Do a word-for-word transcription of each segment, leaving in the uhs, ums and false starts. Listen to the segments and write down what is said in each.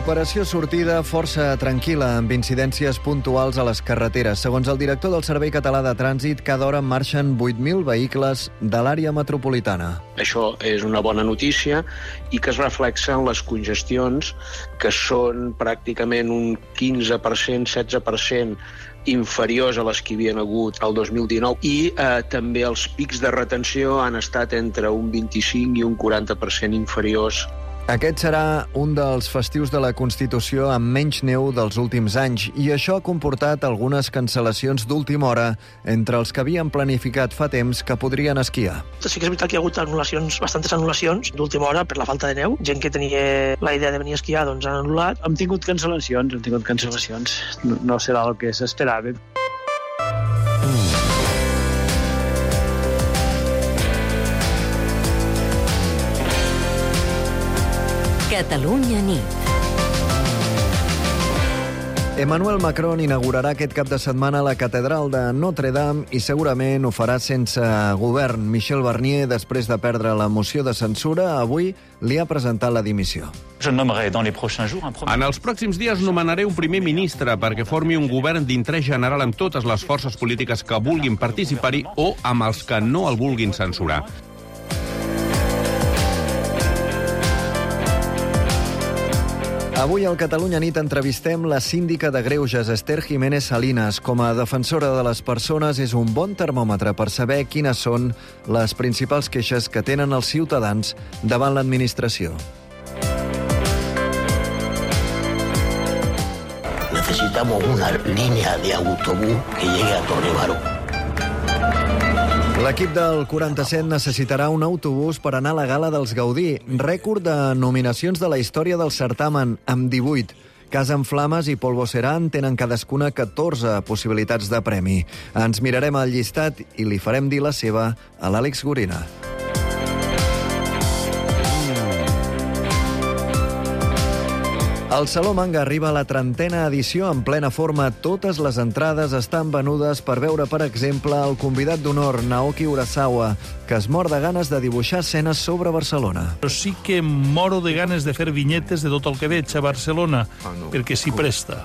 Operació sortida força tranquil·la, amb incidències puntuals a les carreteres. Segons el director del Servei Català de Trànsit, cada hora marxen vuit mil vehicles de l'àrea metropolitana. Això és una bona notícia i que es reflexa en les congestions, que són pràcticament un quinze per cent, setze per cent inferiors a les que hi havien hagut el dos mil dinou, i eh, també els pics de retenció han estat entre un vint-i-cinc i un quaranta per cent inferiors. Aquest serà un dels festius de la Constitució amb menys neu dels últims anys, i això ha comportat algunes cancel·lacions d'última hora entre els que havien planificat fa temps que podrien esquiar. Sí que és veritat que hi ha hagut anul·lacions, bastantes anul·lacions d'última hora per la falta de neu. Gent que tenia la idea de venir a esquiar doncs han anul·lat. Hem tingut cancel·lacions, hem tingut cancel·lacions. No, no serà el que s'esperava. Catalunya nit. Emmanuel Macron inaugurarà aquest cap de setmana la catedral de Notre-Dame i segurament ho farà sense govern. Michel Barnier, després de perdre la moció de censura, avui li ha presentat la dimissió. En els pròxims dies nomenaré un primer ministre perquè formi un govern d'interès general amb totes les forces polítiques que vulguin participar-hi o amb els que no el vulguin censurar. Avui al Catalunya Nit entrevistem la síndica de Greuges, Esther Jiménez Salinas. Com a defensora de les persones, és un bon termòmetre per saber quines són les principals queixes que tenen els ciutadans davant l'administració. Necesitamos una línea de autobús que llegue a Torre Baró. L'equip del quaranta-set necessitarà un autobús per anar a la gala dels Gaudí. Rècord de nominacions de la història del certamen, amb divuit. Casa en Flames i Polvo Serán tenen cadascuna catorze possibilitats de premi. Ens mirarem al llistat i li farem dir la seva a l'Àlex Gorina. El Saló Manga arriba a la trentena edició en plena forma. Totes les entrades estan venudes per veure, per exemple, el convidat d'honor, Naoki Urasawa, que es mor de ganes de dibuixar escenes sobre Barcelona. Però sí que moro de ganes de fer vinyetes de tot el que veig a Barcelona, perquè s'hi presta.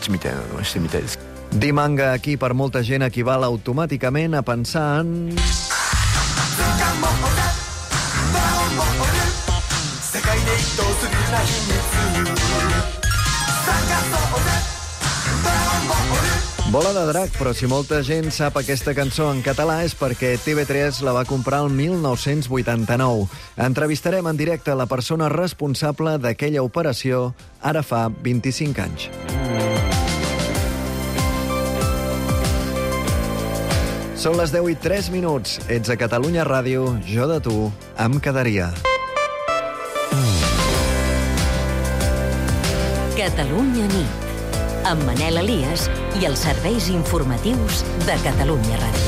Dir manga aquí per molta gent equival automàticament a pensar en... Bola de drac, però si molta gent sap aquesta cançó en català és perquè T V tres la va comprar el mil nou-cents vuitanta-nou. Entrevistarem en directe la persona responsable d'aquella operació ara fa vint-i-cinc anys. Són les deu i tres minuts. Ets a Catalunya Ràdio, jo de tu em quedaria. Catalunya nit, amb Manel Elias i els serveis informatius de Catalunya Ràdio.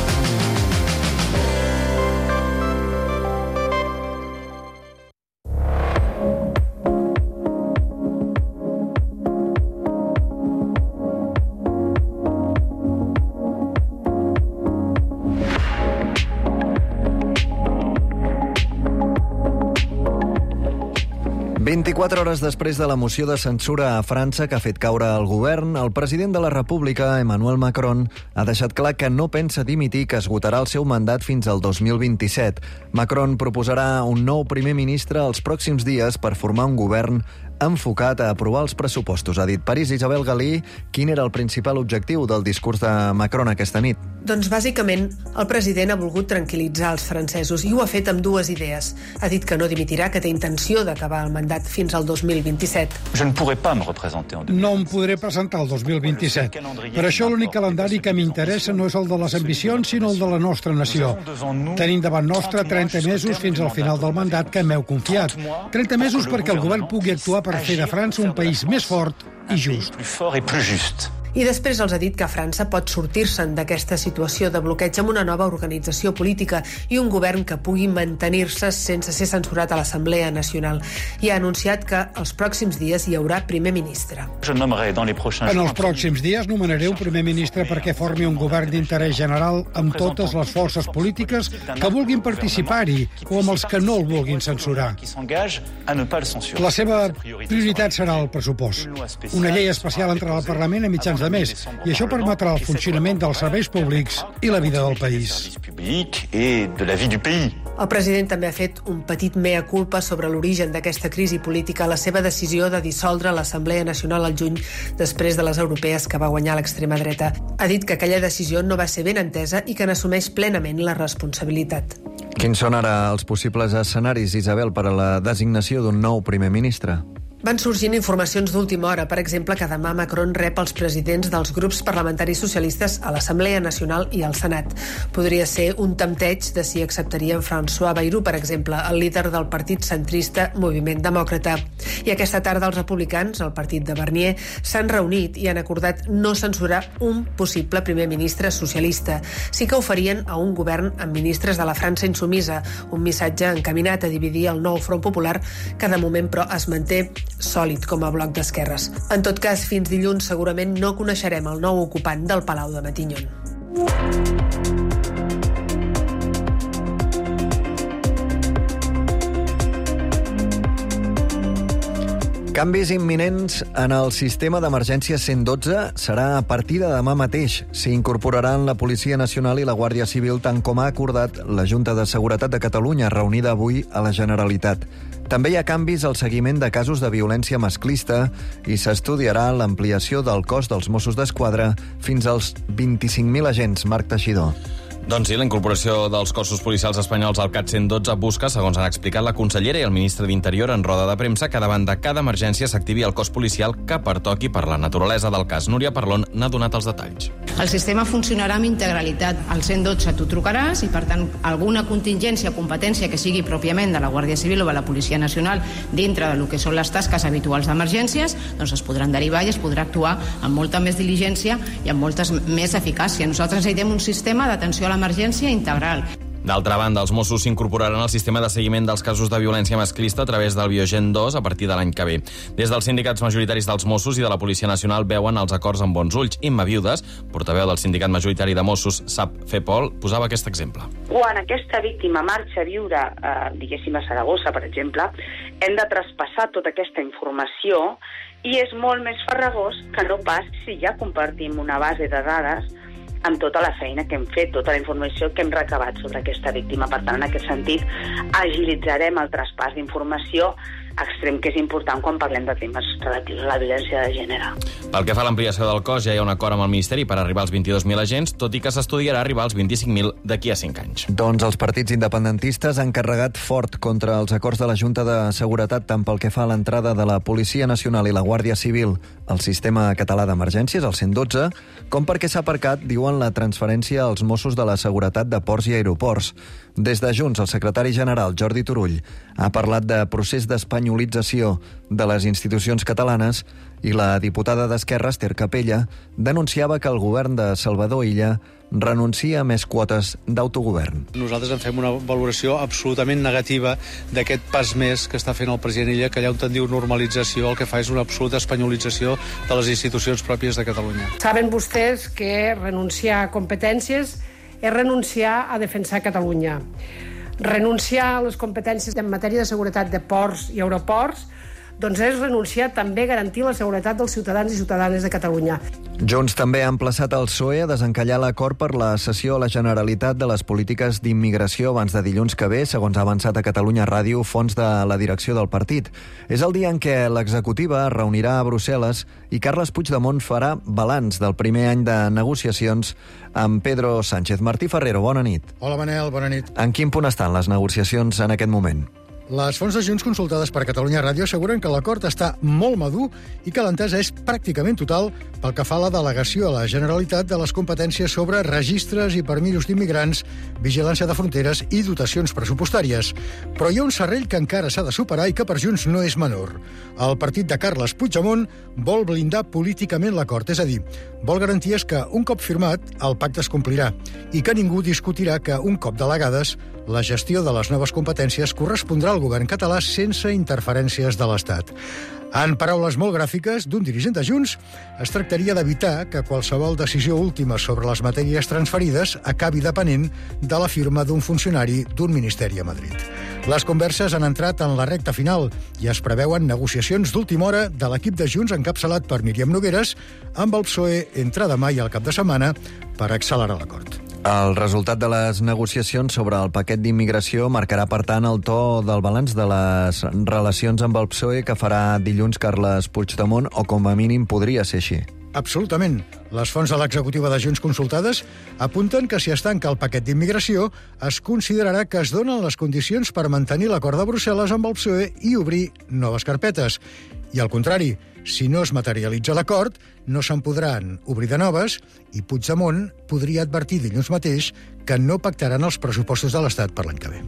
vint-i-quatre hores després de la moció de censura a França que ha fet caure el govern, el president de la República, Emmanuel Macron, ha deixat clar que no pensa dimitir, que esgotarà el seu mandat fins al dos mil vint-i-set. Macron proposarà un nou primer ministre els pròxims dies per formar un govern enfocat a aprovar els pressupostos. Ha dit París. Isabel Galí, quin era el principal objectiu del discurs de Macron aquesta nit? Doncs bàsicament el president ha volgut tranquil·litzar els francesos i ho ha fet amb dues idees. Ha dit que no dimitirà, que té intenció d'acabar el mandat fins al dos mil vint-i-set. No em podré presentar el dos mil vint-i-set. Per això l'únic calendari que m'interessa no és el de les ambicions, sinó el de la nostra nació. Tenim davant nostre trenta mesos fins al final del mandat que m'heu confiat. trenta mesos perquè el govern pugui actuar per fer de França un país més fort i just. I després els ha dit que França pot sortir-se'n d'aquesta situació de bloqueig amb una nova organització política i un govern que pugui mantenir-se sense ser censurat a l'Assemblea Nacional. I ha anunciat que els pròxims dies hi haurà primer ministre. En els pròxims dies nomenaré un primer ministre perquè formi un govern d'interès general amb totes les forces polítiques que vulguin participar-hi o amb els que no el vulguin censurar. La seva prioritat serà el pressupost. Una llei especial entrarà al Parlament a mitjans de mes i això permetrà el funcionament dels serveis públics i la vida del país. El president també ha fet un petit mea culpa sobre l'origen d'aquesta crisi política, la seva decisió de dissoldre l'Assemblea Nacional al juny després de les europees que va guanyar l'extrema dreta. Ha dit que aquella decisió no va ser ben entesa i que n'assumeix plenament la responsabilitat. Quins són ara els possibles escenaris, Isabel, per a la designació d'un nou primer ministre? Van sorgint informacions d'última hora, per exemple, que demà Macron rep els presidents dels grups parlamentaris socialistes a l'Assemblea Nacional i al Senat. Podria ser un tempteig de si acceptarien François Bayrou, per exemple, el líder del partit centrista Moviment Demòcrata. I aquesta tarda els republicans, el partit de Barnier, s'han reunit i han acordat no censurar un possible primer ministre socialista. Sí que ho farien a un govern amb ministres de la França insumisa, un missatge encaminat a dividir el nou Front Popular, que de moment, però, es manté sòlid com a bloc d'esquerres. En tot cas, fins dilluns segurament no coneixerem el nou ocupant del Palau de Matignon. Canvis imminents en el sistema d'emergència cent dotze serà a partir de demà mateix. S'hi incorporaran la Policia Nacional i la Guàrdia Civil, tant com ha acordat la Junta de Seguretat de Catalunya, reunida avui a la Generalitat. També hi ha canvis al seguiment de casos de violència masclista i s'estudiarà l'ampliació del cos dels Mossos d'Esquadra fins als vint-i-cinc mil agents. Marc Teixidor. Doncs sí, la incorporació dels cossos policials espanyols al CAT cent dotze busca, segons han explicat la consellera i el ministre d'Interior en roda de premsa, que davant de cada emergència s'activi el cos policial que pertoqui per la naturalesa del cas. Núria Parlon n'ha donat els detalls. El sistema funcionarà amb integralitat. Al cent dotze tu trucaràs i, per tant, alguna contingència o competència que sigui pròpiament de la Guàrdia Civil o de la Policia Nacional dintre del que són les tasques habituals d'emergències, doncs es podran derivar i es podrà actuar amb molta més diligència i amb molta més eficàcia. Nosaltres necessitem un sistema d'atenció a l'emergència integral. D'altra banda, els Mossos s'incorporaran al sistema de seguiment dels casos de violència masclista a través del Biogen dos a partir de l'any que ve. Des dels sindicats majoritaris dels Mossos i de la Policia Nacional veuen els acords amb bons ulls. Imma Viudes, portaveu del sindicat majoritari de Mossos, Sap Fepol, posava aquest exemple. Quan aquesta víctima marxa a viure, eh, diguéssim, a Saragossa, per exemple, hem de traspassar tota aquesta informació i és molt més farragós que no pas si ja compartim una base de dades amb tota la feina que hem fet, tota la informació que hem recabat sobre aquesta víctima. Per tant, en aquest sentit, agilitzarem el traspàs d'informació extrem que és important quan parlem de temes relatius a la violència de gènere. Pel que fa a l'ampliació del cos, ja hi ha un acord amb el Ministeri per arribar als vint-i-dos mil agents, tot i que s'estudiarà arribar als vint-i-cinc mil d'aquí a cinc anys. Doncs els partits independentistes han carregat fort contra els acords de la Junta de Seguretat, tant pel que fa a l'entrada de la Policia Nacional i la Guàrdia Civil al sistema català d'emergències, el cent dotze, com perquè s'ha aparcat, diuen, la transferència als Mossos de la Seguretat de ports i aeroports. Des de Junts, el secretari general, Jordi Turull, ha parlat de procés d'espanyolització de les institucions catalanes i la diputada d'Esquerra, Esther Capella, denunciava que el govern de Salvador Illa renuncia a més quotes d'autogovern. Nosaltres en fem una valoració absolutament negativa d'aquest pas més que està fent el president Illa, que allà on te'n diu normalització, el que fa és una absoluta espanyolització de les institucions pròpies de Catalunya. Saben vostès que renunciar a competències és renunciar a defensar Catalunya. Renunciar a les competències en matèria de seguretat de ports i aeroports doncs és renunciar també a garantir la seguretat dels ciutadans i ciutadanes de Catalunya. Junts també ha emplaçat el P S O E a desencallar l'acord per la cessió a la Generalitat de les polítiques d'immigració abans de dilluns que ve, segons ha avançat a Catalunya Ràdio, fons de la direcció del partit. És el dia en què l'executiva es reunirà a Brussel·les i Carles Puigdemont farà balanç del primer any de negociacions amb Pedro Sánchez. Martí Ferrero, bona nit. Hola, Manel, bona nit. En quin punt estan les negociacions en aquest moment? Les fonts de Junts consultades per Catalunya Ràdio asseguren que l'acord està molt madur i que l'entesa és pràcticament total pel que fa a la delegació a la Generalitat de les competències sobre registres i permisos d'immigrants, vigilància de fronteres i dotacions pressupostàries. Però hi ha un serrell que encara s'ha de superar i que per Junts no és menor. El partit de Carles Puigdemont vol blindar políticament l'acord, és a dir, vol garanties que, un cop firmat, el pacte es complirà i que ningú discutirà que, un cop delegades, la gestió de les noves competències correspondrà al govern català sense interferències de l'Estat. En paraules molt gràfiques d'un dirigent de Junts, es tractaria d'evitar que qualsevol decisió última sobre les matèries transferides acabi depenent de la firma d'un funcionari d'un ministeri a Madrid. Les converses han entrat en la recta final i es preveuen negociacions d'última hora de l'equip de Junts encapçalat per Míriam Nogueras amb el P S O E entre demà i el cap de setmana per accelerar l'acord. El resultat de les negociacions sobre el paquet d'immigració marcarà, per tant, el to del balanç de les relacions amb el P S O E que farà dilluns Carles Puigdemont, o com a mínim podria ser així. Absolutament. Les fonts de l'executiva de Junts consultades apunten que si es tanca el paquet d'immigració es considerarà que es donen les condicions per mantenir l'acord de Brussel·les amb el P S O E i obrir noves carpetes. I al contrari, si no es materialitza l'acord, no se'n podran obrir de noves i Puigdemont podria advertir dilluns mateix que no pactaran els pressupostos de l'Estat per l'any que ve.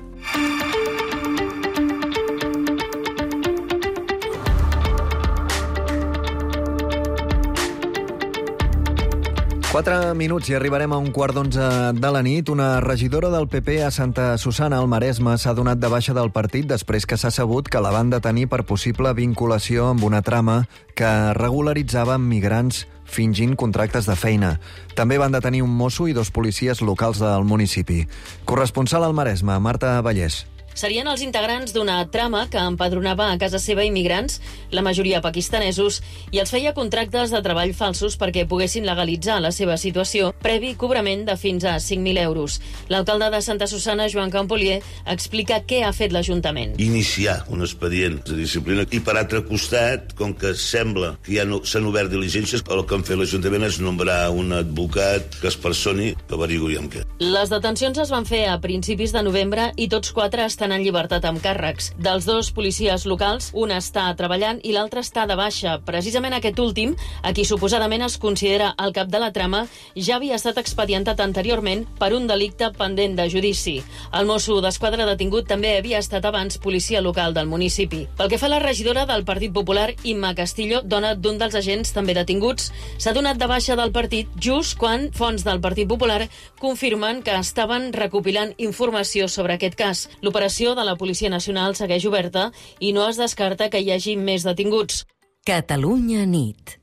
Quatre minuts i arribarem a un quart d'onze de la nit. Una regidora del P P a Santa Susanna, al Maresme, s'ha donat de baixa del partit després que s'ha sabut que la van detenir per possible vinculació amb una trama que regularitzava migrants fingint contractes de feina. També van detenir un mosso i dos policies locals del municipi. Corresponsal al Maresme, Marta Vallès. Serien els integrants d'una trama que empadronava a casa seva immigrants, la majoria pakistanesos, i els feia contractes de treball falsos perquè poguessin legalitzar la seva situació, previ cobrament de fins a cinc mil euros. L'alcalde de Santa Susanna, Joan Campolier, explica què ha fet l'Ajuntament. Iniciar un expedient de disciplina i, per altre costat, com que sembla que ja no, s'han obert diligències, el que han fet l'Ajuntament és nombrar un advocat que es personi que averigui amb què. Les detencions es van fer a principis de novembre i tots quatre estan en llibertat amb càrrecs. Dels dos policies locals, un està treballant i l'altre està de baixa. Precisament aquest últim, a qui suposadament es considera el cap de la trama, ja havia estat expedientat anteriorment per un delicte pendent de judici. El mosso d'esquadra detingut també havia estat abans policia local del municipi. Pel que fa a la regidora del Partit Popular, Imma Castillo, dona d'un dels agents també detinguts, s'ha donat de baixa del partit just quan fonts del Partit Popular confirmen que estaven recopilant informació sobre aquest cas. L'operació de la Policia Nacional segueix oberta i no es descarta que hi hagi més detinguts. Catalunya nit.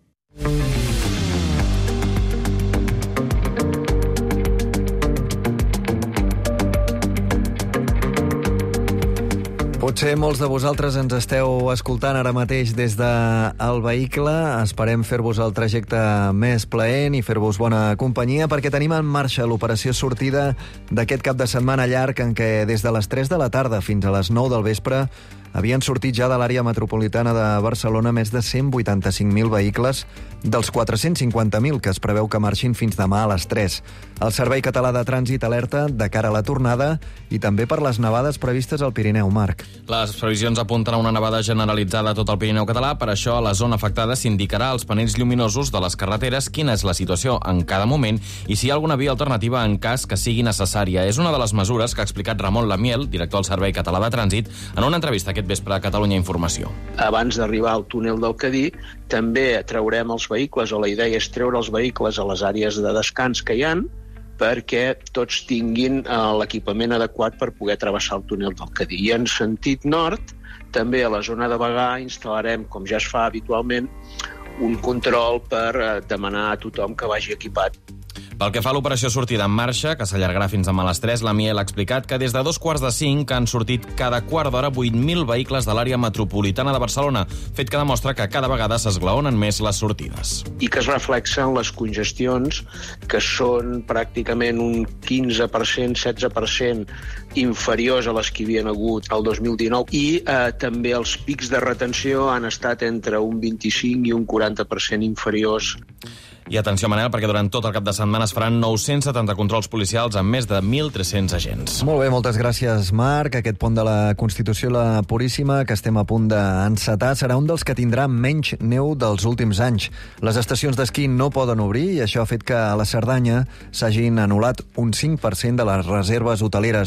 Potser molts de vosaltres ens esteu escoltant ara mateix des del vehicle. Esperem fer-vos el trajecte més plaent i fer-vos bona companyia perquè tenim en marxa l'operació sortida d'aquest cap de setmana llarg en què des de les tres de la tarda fins a les nou del vespre havien sortit ja de l'àrea metropolitana de Barcelona més de cent vuitanta-cinc mil vehicles dels quatre-cents cinquanta mil que es preveu que marxin fins demà a les tres. El Servei Català de Trànsit alerta de cara a la tornada i també per les nevades previstes al Pirineu, Marc. Les previsions apunten a una nevada generalitzada a tot el Pirineu català, per això a la zona afectada s'indicarà als panells lluminosos de les carreteres quina és la situació en cada moment i si hi ha alguna via alternativa en cas que sigui necessària. És una de les mesures que ha explicat Ramon Lamiel, director del Servei Català de Trànsit, en una entrevista aquest vespre a Catalunya Informació. Abans d'arribar al túnel del Cadí, també traurem els vehicles, o la idea és treure els vehicles a les àrees de descans que hi ha, perquè tots tinguin l'equipament adequat per poder travessar el túnel del Cadí. I en sentit nord, també a la zona de Bagà instal·larem, com ja es fa habitualment, un control per demanar a tothom que vagi equipat. Pel que fa a l'operació sortida en marxa, que s'allargarà fins demà a les tres, la Miel ha explicat que des de dos quarts de cinc han sortit cada quart d'hora vuit mil vehicles de l'àrea metropolitana de Barcelona, fet que demostra que cada vegada s'esglaonen més les sortides. I que es reflexen les congestions, que són pràcticament un quinze per cent, setze per cent inferiors a les que hi havia hagut el dos mil dinou, i eh, també els pics de retenció han estat entre un vint-i-cinc i un quaranta per cent inferiors. I atenció, Manel, perquè durant tot el cap de setmana es faran nou-cents setanta controls policials amb més de mil tres-cents agents. Molt bé, moltes gràcies, Marc. Aquest pont de la Constitució, la Puríssima, que estem a punt d'encetar, serà un dels que tindrà menys neu dels últims anys. Les estacions d'esquí no poden obrir i això ha fet que a la Cerdanya s'hagin anul·lat un cinc per cent de les reserves hoteleres.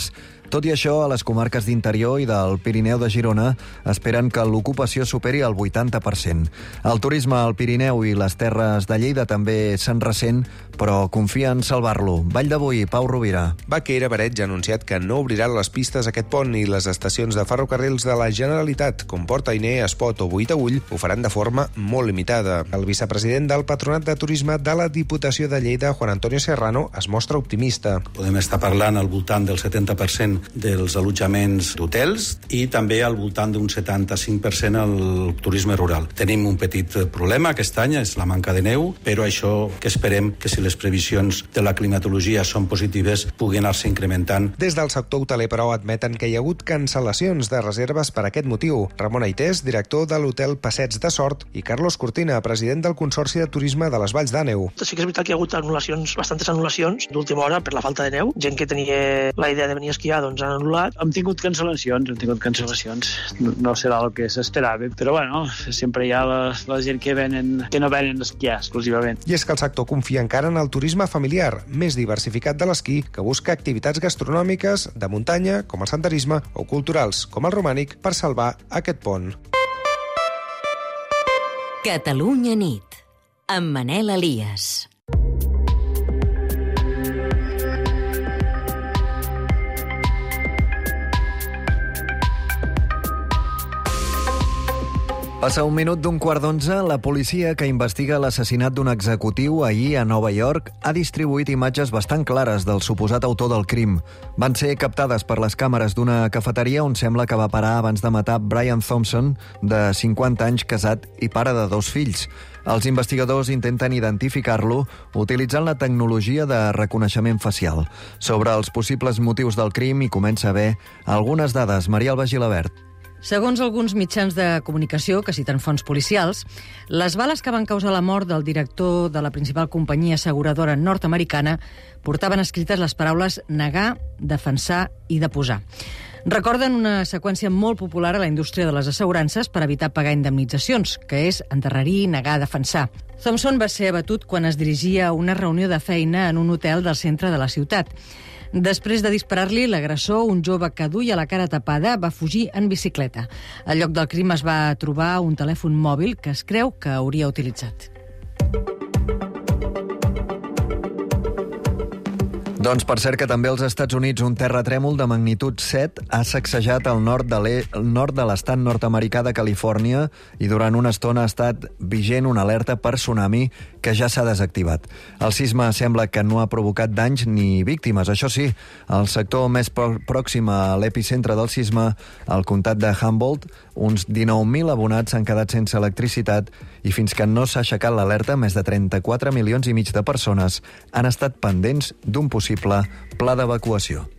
Tot i això, a les comarques d'interior i del Pirineu de Girona esperen que l'ocupació superi el vuitanta per cent. El turisme al Pirineu i les terres de Lleida també se'n ressent, però confia en salvar-lo. Vall de Boí, Pau Rovira. Baquer Bareig ha anunciat que no obrirà les pistes a aquest pont i les estacions de ferrocarrils de la Generalitat, com Port Ainé, Espot o Boitaüll, ho faran de forma molt limitada. El vicepresident del Patronat de Turisme de la Diputació de Lleida, Juan Antonio Serrano, es mostra optimista. Podem estar parlant al voltant del setanta per cent dels allotjaments d'hotels i també al voltant d'un setanta-cinc per cent al turisme rural. Tenim un petit problema aquest any, és la manca de neu, però això que esperem que si les previsions de la climatologia són positives pugui anar-se incrementant. Des del sector hoteler, però, admeten que hi ha hagut cancel·lacions de reserves per aquest motiu. Ramon Aités, director de l'hotel Passets de Sort, i Carlos Cortina, president del Consorci de Turisme de les Valls d'Àneu. Sí que és veritat que hi ha hagut anul·lacions, bastantes anul·lacions d'última hora per la falta de neu. Gent que tenia la idea de venir a esquiar, doncs han anul·lat. Hem tingut cancel·lacions, hem tingut cancel·lacions. No, no serà el que s'esperava, però bueno, sempre hi ha la, la gent que venen, que no venen a esquiar exclusivament. I és que el sector confia encara en el turisme familiar, més diversificat de l'esquí, que busca activitats gastronòmiques, de muntanya, com el senderisme, o culturals, com el romànic, per salvar aquest pont. Catalunya nit, amb Manel Elias. Passa un minut d'un quart d'onze, la policia que investiga l'assassinat d'un executiu ahir a Nova York ha distribuït imatges bastant clares del suposat autor del crim. Van ser captades per les càmeres d'una cafeteria on sembla que va parar abans de matar Brian Thompson, de cinquanta anys, casat i pare de dos fills. Els investigadors intenten identificar-lo utilitzant la tecnologia de reconeixement facial. Sobre els possibles motius del crim hi comença a haver algunes dades. Maria Alba Gilabert. Segons alguns mitjans de comunicació que citen fonts policials, les bales que van causar la mort del director de la principal companyia asseguradora nord-americana portaven escrites les paraules negar, defensar i deposar. Recorden una seqüència molt popular a la indústria de les assegurances per evitar pagar indemnitzacions, que és enterrarir, negar, defensar. Thompson va ser abatut quan es dirigia a una reunió de feina en un hotel del centre de la ciutat. Després de disparar-li, l'agressor, un jove que duia la cara tapada, va fugir en bicicleta. Al lloc del crim es va trobar un telèfon mòbil que es creu que hauria utilitzat. Doncs per cert que també als Estats Units un terratrèmol de magnitud set ha sacsejat el nord de, el nord de l'estat nord-americà de Califòrnia i durant una estona ha estat vigent una alerta per tsunami que ja s'ha desactivat. El sisme sembla que no ha provocat danys ni víctimes. Això sí, el sector més pròxim a l'epicentre del sisme, el comtat de Humboldt, uns dinou mil abonats s'han quedat sense electricitat i fins que no s'ha aixecat l'alerta, més de trenta-quatre milions i mig de persones han estat pendents d'un possible pla d'evacuació.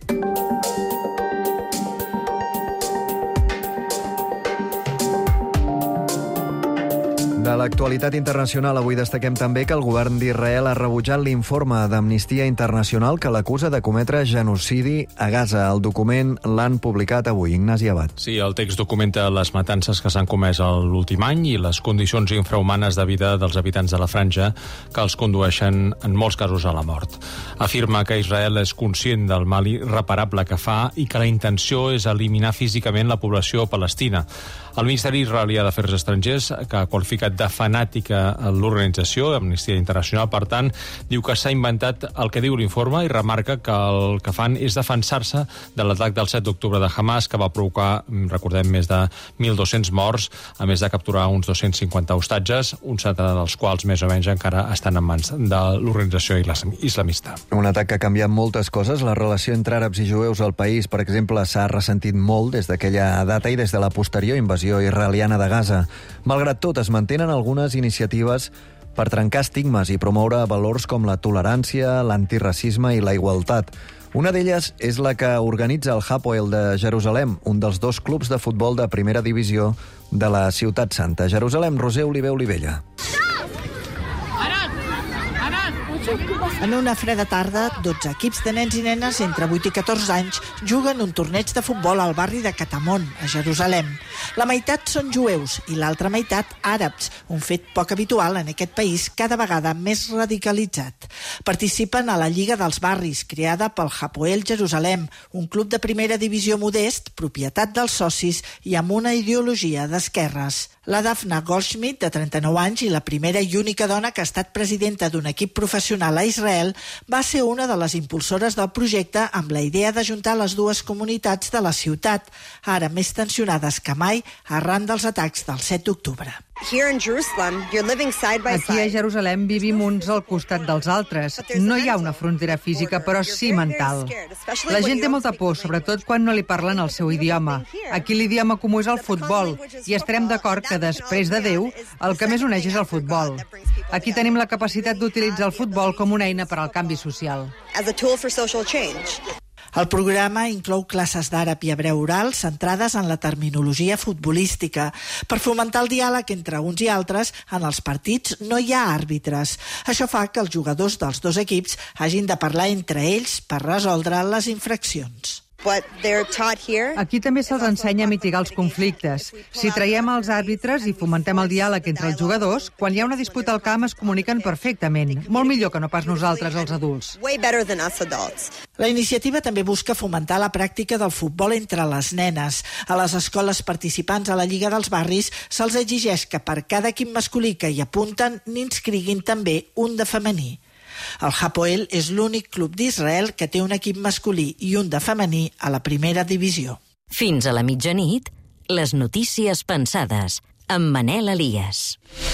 De l'actualitat internacional, avui destaquem també que el govern d'Israel ha rebutjat l'informe d'Amnistia Internacional que l'acusa de cometre genocidi a Gaza. El document l'han publicat avui. Ignasi Abad. Sí, el text documenta les matances que s'han comès l'últim any i les condicions infrahumanes de vida dels habitants de la franja que els condueixen en molts casos a la mort. Afirma que Israel és conscient del mal irreparable que fa i que la intenció és eliminar físicament la població palestina. El Ministeri Israelià d'Afers Estrangers, que ha qualificat de fanàtica l'organització, Amnistia Internacional, per tant, diu que s'ha inventat el que diu l'informe i remarca que el que fan és defensar-se de l'atac del set d'octubre de Hamas, que va provocar, recordem, més de mil dos-cents morts, a més de capturar uns dos-cents cinquanta hostatges, un centenar dels quals més o menys encara estan en mans de l'organització islamista. Un atac que ha canviat moltes coses. La relació entre àrabs i jueus al país, per exemple, s'ha ressentit molt des d'aquella data i des de la posterior invasió israeliana de Gaza. Malgrat tot, es mantenen algunes iniciatives per trencar estigmes i promoure valors com la tolerància, l'antiracisme i la igualtat. Una d'elles és la que organitza el Hapoel de Jerusalem, un dels dos clubs de futbol de primera divisió de la Ciutat Santa. Jerusalem, Roser Oliver Olivella. En una freda tarda, dotze equips de nens i nenes entre vuit i catorze anys juguen un torneig de futbol al barri de Katamon, a Jerusalem. La meitat són jueus i l'altra meitat àrabs, un fet poc habitual en aquest país cada vegada més radicalitzat. Participen a la Lliga dels Barris, creada pel Hapoel Jerusalem, un club de primera divisió modest, propietat dels socis i amb una ideologia d'esquerres. La Dafna Goldschmidt, de trenta-nou anys i la primera i única dona que ha estat presidenta d'un equip professional a Israel, va ser una de les impulsores del projecte amb la idea d'ajuntar les dues comunitats de la ciutat, ara més tensionades que mai arran dels atacs del set d'octubre. Aquí a Jerusalem vivim uns al costat dels altres. No hi ha una frontera física, però sí mental. La gent té molta por, sobretot quan no li parlen el seu idioma. Aquí l'idioma comú és el futbol, i estarem d'acord que després de Déu, el que més uneix és el futbol. Aquí tenim la capacitat d'utilitzar el futbol com una eina per al canvi social. El programa inclou classes d'àrab i hebreu oral centrades en la terminologia futbolística. Per fomentar el diàleg entre uns i altres, en els partits no hi ha àrbitres. Això fa que els jugadors dels dos equips hagin de parlar entre ells per resoldre les infraccions. Aquí també se'ls ensenya a mitigar els conflictes. Si traiem els àrbitres i fomentem el diàleg entre els jugadors, quan hi ha una disputa al camp es comuniquen perfectament. Molt millor que no pas nosaltres, els adults. La iniciativa també busca fomentar la pràctica del futbol entre les nenes. A les escoles participants a la Lliga dels Barris se'ls exigeix que per cada equip masculí que hi apunten n'inscriguin també un de femení. El Hapoel és l'únic club d'Israel que té un equip masculí i un de femení a la primera divisió. Fins a la mitjanit, les notícies pensades, amb Manel Elias.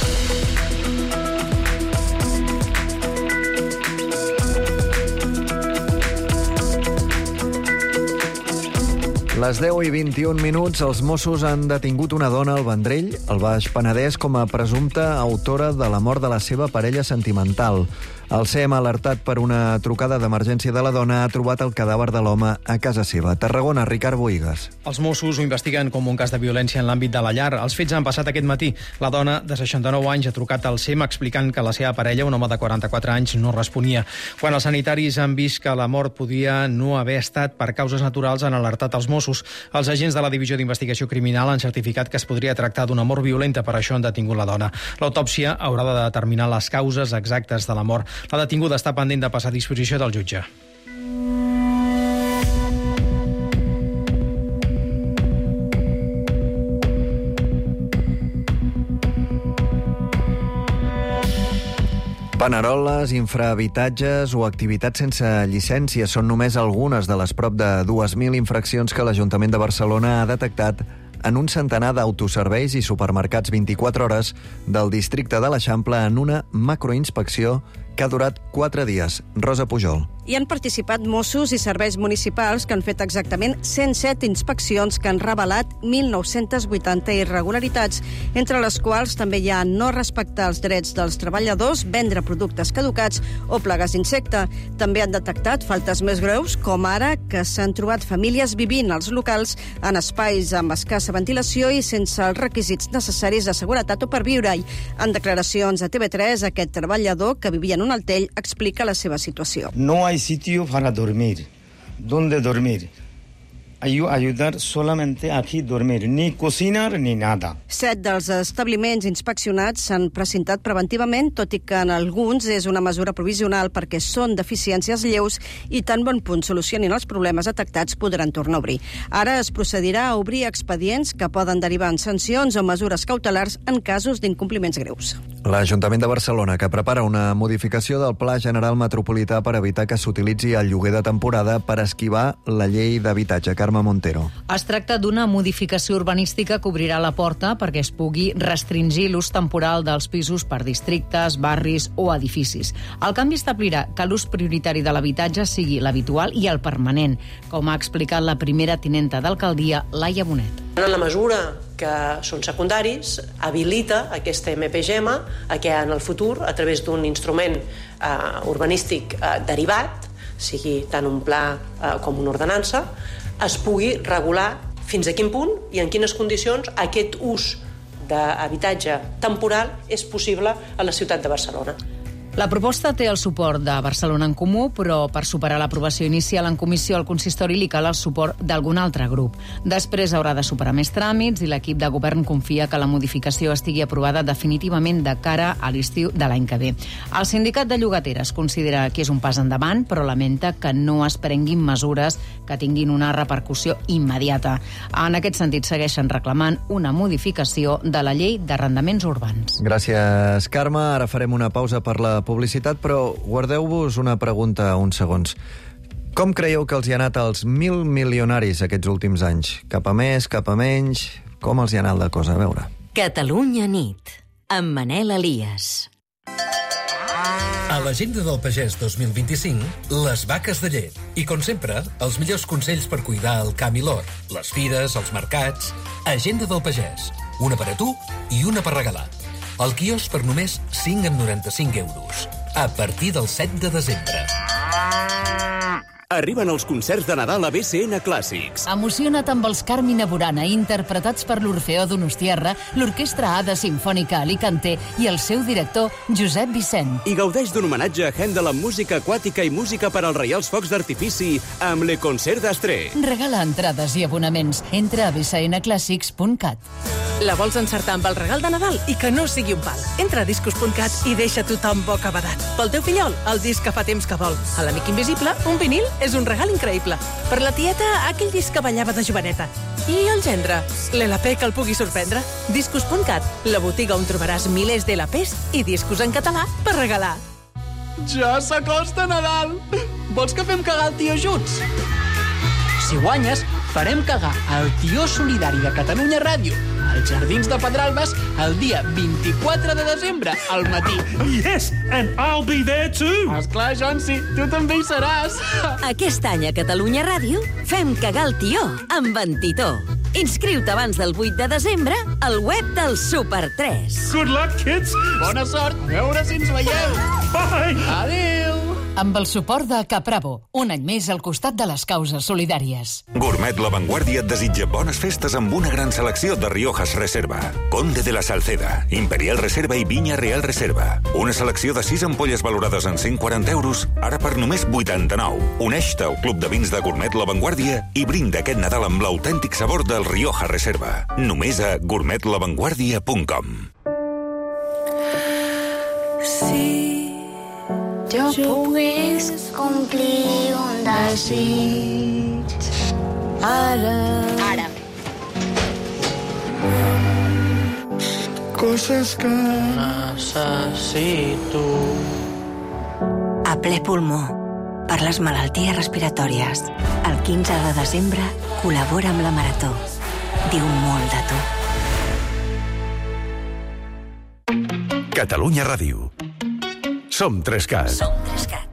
Les deu i vint-i-un minuts, els Mossos han detingut una dona al Vendrell, al Baix Penedès, com a presumpta autora de la mort de la seva parella sentimental. El C E M, alertat per una trucada d'emergència de la dona, ha trobat el cadàver de l'home a casa seva. Tarragona, Ricard Bohigas. Els Mossos ho investiguen com un cas de violència en l'àmbit de la llar. Els fets han passat aquest matí. La dona, de seixanta-nou anys, ha trucat al C E M explicant que la seva parella, un home de quaranta-quatre anys, no responia. Quan els sanitaris han vist que la mort podia no haver estat per causes naturals, han alertat els Mossos. Els agents de la Divisió d'Investigació Criminal han certificat que es podria tractar d'una mort violenta, per això han detingut la dona. L'autòpsia haurà de determinar les causes exactes de la mort. La detinguda està pendent de passar a disposició del jutge. Paneroles, infrahabitatges o activitats sense llicència són només algunes de les prop de dues mil infraccions que l'Ajuntament de Barcelona ha detectat en un centenar d'autoserveis i supermercats vint-i-quatre hores del districte de l'Eixample en una macroinspecció que ha durat quatre dies. Rosa Pujol. Hi han participat Mossos i serveis municipals que han fet exactament cent set inspeccions que han revelat mil nou-cents vuitanta irregularitats, entre les quals també hi ha no respectar els drets dels treballadors, vendre productes caducats o plagues d'insecte. També han detectat faltes més greus, com ara que s'han trobat famílies vivint als locals en espais amb escassa ventilació i sense els requisits necessaris de seguretat o per viure-hi. En declaracions a T V tres, aquest treballador, que vivia en un altell, explica la seva situació. No hay sitio para dormir. ¿Dónde dormir? Ayudar solamente aquí dormir, ni cocinar ni nada. Set dels establiments inspeccionats s'han precintat preventivament, tot i que en alguns és una mesura provisional perquè són deficiències lleus i tan bon punt solucionin els problemes detectats podran tornar a obrir. Ara es procedirà a obrir expedients que poden derivar en sancions o mesures cautelars en casos d'incompliments greus. L'Ajuntament de Barcelona, que prepara una modificació del Pla General Metropolità per evitar que s'utilitzi el lloguer de temporada per esquivar la llei d'habitatge. Carme Montero. Es tracta d'una modificació urbanística que obrirà la porta perquè es pugui restringir l'ús temporal dels pisos per districtes, barris o edificis. El canvi establirà que l'ús prioritari de l'habitatge sigui l'habitual i el permanent, com ha explicat la primera tinenta d'alcaldia, Laia Bonet. En la mesura que són secundaris, habilita aquesta M P G M a que en el futur, a través d'un instrument eh, urbanístic eh, derivat, sigui tant un pla eh, com una ordenança, es pugui regular fins a quin punt i en quines condicions aquest ús d'habitatge temporal és possible a la ciutat de Barcelona. La proposta té el suport de Barcelona en Comú, però per superar l'aprovació inicial en comissió al consistori li cal el suport d'algun altre grup. Després haurà de superar més tràmits i l'equip de govern confia que la modificació estigui aprovada definitivament de cara a l'estiu de l'any que ve. El sindicat de llogateres considera que és un pas endavant, però lamenta que no es prenguin mesures que tinguin una repercussió immediata. En aquest sentit, segueixen reclamant una modificació de la llei d'arrendaments urbans. Gràcies, Carme. Ara farem una pausa per la publicitat, però guardeu-vos una pregunta uns segons. Com creieu que els hi ha anat als mil milionaris aquests últims anys? Cap a més, cap a menys? Com els hi ha anat la cosa? A veure. Catalunya nit, amb Manel Elias. A l'Agenda del Pagès dos mil vint-i-cinc, les vaques de llet. I, com sempre, els millors consells per cuidar el camp i l'hort, les fires, els mercats... Agenda del Pagès. Una per a tu i una per regalar. El quiosc per només cinc coma noranta-cinc euros. A partir del set de desembre. Arriben els concerts de Nadal a B C N Clàssics. Emociona't amb els Carmina Burana, interpretats per l'Orfeó Donostiarra, l'Orquestra Ada Simfònica Alicante i el seu director, Josep Vicent. I gaudeix d'un homenatge a Händel amb música aquàtica i música per als Reials Focs d'Artifici amb Le Concert d'Astré. Regala entrades i abonaments. Entra a b c n clàssics punt cat. La vols encertar amb el regal de Nadal i que no sigui un pal. Entra a discos punt cat i deixa tothom bocabadat. Pel teu fillol, el disc que fa temps que vol. A l'amic invisible, un vinil és un regal increïble. Per la tieta, aquell disc que ballava de joveneta. I el gendre, l'L P que el pugui sorprendre. discos punt cat, la botiga on trobaràs milers d'L Ps i discos en català per regalar. Ja s'acosta Nadal! Vols que fem cagar el tio junts? Si guanyes, farem cagar el tió solidari de Catalunya Ràdio als Jardins de Pedralbes el dia vint-i-quatre de desembre, al matí. Yes, and I'll be there too! Esclar, Jonsi, tu també hi seràs! Aquest any a Catalunya Ràdio fem cagar el tió amb en Titó. Inscriu-te abans del vuit de desembre al web del Super tres. Good luck, kids! Bona sort! A veure si ens veiem! Bye! Adéu! Amb el suport de Capravo, un any més al costat de les causes solidàries. Gourmet La Vanguardia et desitja bones festes amb una gran selecció de Riojas Reserva, Conde de la Salceda, Imperial Reserva i Vinya Real Reserva. Una selecció de sis ampolles valorades en cent quaranta euros, ara per només vuitanta-nou. Uneix-te al Club de Vins de Gourmet La Vanguardia i brinda aquest Nadal amb l'autèntic sabor del Rioja Reserva. Només a gourmet la vanguardia punt com. Sí. Jo pogués complir un desig ara. Ara. Coses que necessito. A ple pulmó, per les malalties respiratòries. El quinze de desembre col·labora amb la Marató. Diu molt de tu. Catalunya Ràdio. Som Trescat. Som Trescat.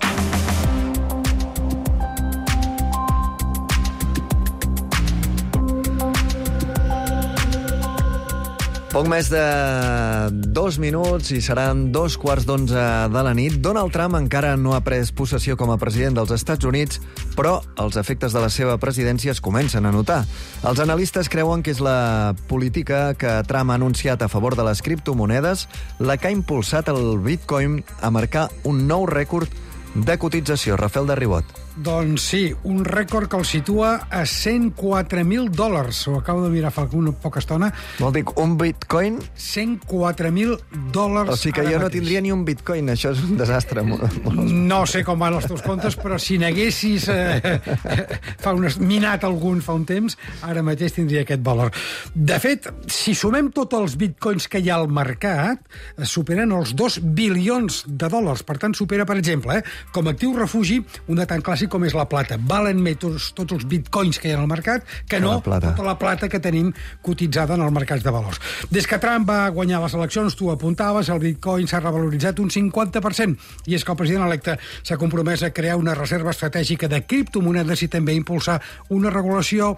Poc més de dos minuts i seran dos quarts d'onze de la nit. Donald Trump encara no ha pres possessió com a president dels Estats Units, però els efectes de la seva presidència es comencen a notar. Els analistes creuen que és la política que Trump ha anunciat a favor de les criptomonedes la que ha impulsat el Bitcoin a marcar un nou rècord de cotització. Rafael de Ribot. Doncs sí, un rècord que el situa a cent quatre mil dòlars. Ho acabo de mirar fa una poca estona. Vol dir un bitcoin? cent quatre mil dòlars. O sigui que jo no tindria ni un bitcoin. Això és un desastre. No sé com van els teus comptes, però si n'haguessis eh, fa unes, minat algun fa un temps, ara mateix tindria aquest valor. De fet, si sumem tots els bitcoins que hi ha al mercat, superen els dos bilions de dòlars. Per tant, supera, per exemple, eh, com a actiu refugi, una tan clàssica com és la plata. Valen més tots, tots els bitcoins que hi ha al mercat que no la tota la plata que tenim cotitzada en els mercats de valors. Des que Trump va guanyar les eleccions, tu apuntaves, el bitcoin s'ha revaloritzat un cinquanta per cent. I és que el president electe s'ha compromès a crear una reserva estratègica de criptomonedes i també a impulsar una regulació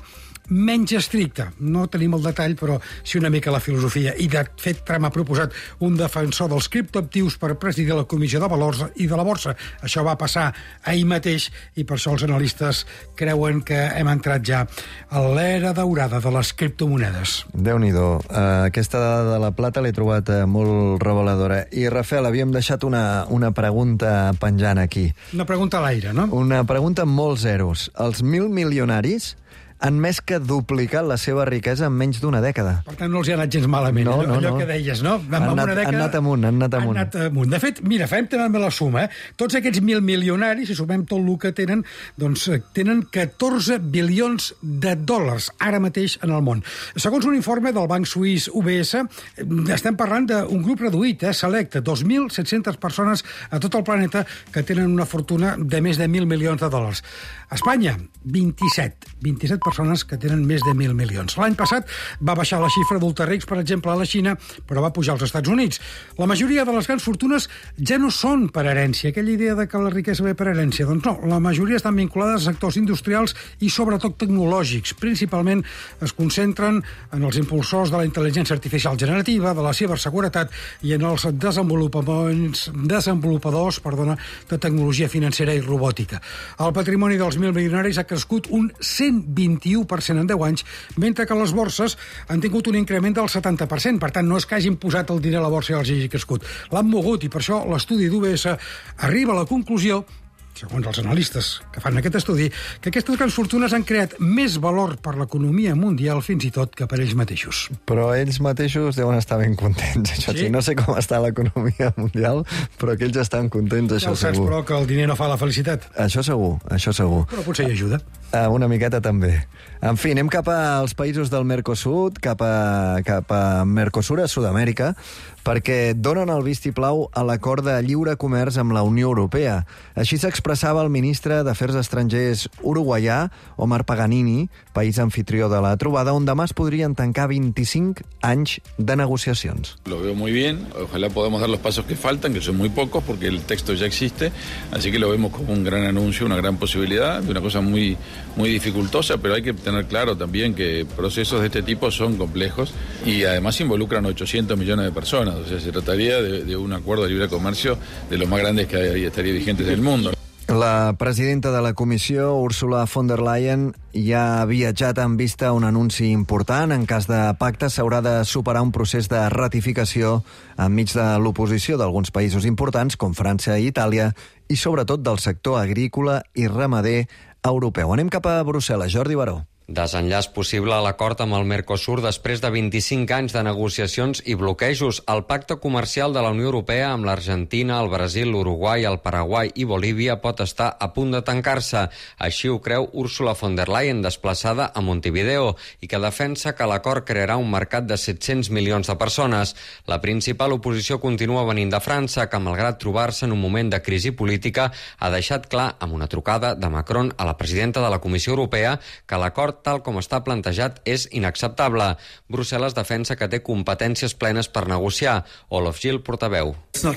menys estricta. No tenim el detall, però sí una mica la filosofia. I, de fet, Trump ha proposat un defensor dels criptoactius per presidir la Comissió de Valors i de la Borsa. Això va passar ahir mateix i per això els analistes creuen que hem entrat ja a l'era daurada de les criptomonedes. Déu-n'hi-do. Uh, aquesta dada de la plata l'he trobat uh, molt reveladora. I, Rafael, havíem deixat una, una pregunta penjant aquí. Una pregunta a l'aire, no? Una pregunta amb molts zeros. Els mil milionaris han més que duplicat la seva riquesa en menys d'una dècada. Per tant, no els hi ha anat gens malament, no, allò, no, allò no. que deies, no? Han anat, dècada, han anat amunt, han anat amunt. Han anat amunt. De fet, mira, farem també la suma, eh? Tots aquests mil milionaris, si sumem tot el que tenen, doncs tenen catorze bilions de dòlars ara mateix en el món. Segons un informe del banc suís U B S, estem parlant d'un grup reduït, eh? Selecte, dos mil set-centes persones a tot el planeta que tenen una fortuna de més de mil milions de dòlars. A Espanya, vint-i-set. vint-i-set persones que tenen més de mil milions. L'any passat va baixar la xifra d'ultrarics, per exemple, a la Xina, però va pujar als Estats Units. La majoria de les grans fortunes ja no són per herència. Aquella idea de que la riquesa ve per herència, doncs no. La majoria estan vinculades a sectors industrials i sobretot tecnològics. Principalment es concentren en els impulsors de la intel·ligència artificial generativa, de la ciberseguretat i en els desenvolupaments, desenvolupadors perdona, de tecnologia financera i robòtica. El patrimoni dels mil milionaris ha crescut un cent vint-i-u per cent en deu anys, mentre que les borses han tingut un increment del setanta per cent. Per tant, no és que hagin posat el diner a la borsa i els hagi crescut. L'han mogut i per això l'estudi d'U B S arriba a la conclusió, segons els analistes que fan aquest estudi, que aquestes grans fortunes han creat més valor per l'economia mundial fins i tot que per ells mateixos. Però ells mateixos deuen estar ben contents, això sí? Sí, no sé com està l'economia mundial, però que ells estan contents, això ja saps, segur. Però que el diner no fa la felicitat. Això segur, això segur. Però potser hi ajuda. Uh, una miqueta també. En fi, anem cap als països del Mercosur, cap a, cap a Mercosur, a Sud-amèrica, perquè donen el vistiplau a l'acord de lliure comerç amb la Unió Europea. Així s'expressava el ministre d'Afers Estrangers uruguaià, Omar Paganini, país anfitrió de la trobada, on demà es podrien tancar vint-i-cinc anys de negociacions. Lo veo muy bien, ojalá podamos dar los pasos que faltan, que son muy pocos, porque el texto ya existe, así que lo vemos como un gran anuncio, una gran posibilidad, de una cosa muy, muy dificultosa, pero hay que tener claro también que procesos de este tipo son complejos y además involucran ochocientos millones de personas. O sea, se trataría de, de un acuerdo de libre comercio de los más grandes que hay, estaría vigentes del mundo. La presidenta de la comissió, Ursula von der Leyen, ja ha viatjat en vista a un anunci important. En cas de pacte s'haurà de superar un procés de ratificació enmig de l'oposició d'alguns països importants, com França i Itàlia, i sobretot del sector agrícola i ramader europeu. Anem cap a Brussel·les. Jordi Baró. Desenllaç possible a l'acord amb el Mercosur després de vint-i-cinc anys de negociacions i bloquejos. El pacte comercial de la Unió Europea amb l'Argentina, el Brasil, l'Uruguai, el Paraguai i Bolívia pot estar a punt de tancar-se. Així ho creu Ursula von der Leyen, desplaçada a Montevideo, i que defensa que l'acord crearà un mercat de set-cents milions de persones. La principal oposició continua venint de França, que malgrat trobar-se en un moment de crisi política, ha deixat clar amb una trucada de Macron a la presidenta de la Comissió Europea que l'acord tal com està plantejat és inacceptable. Brussel·les defensa que té competències plenes per negociar. Olof Gil, portaveu.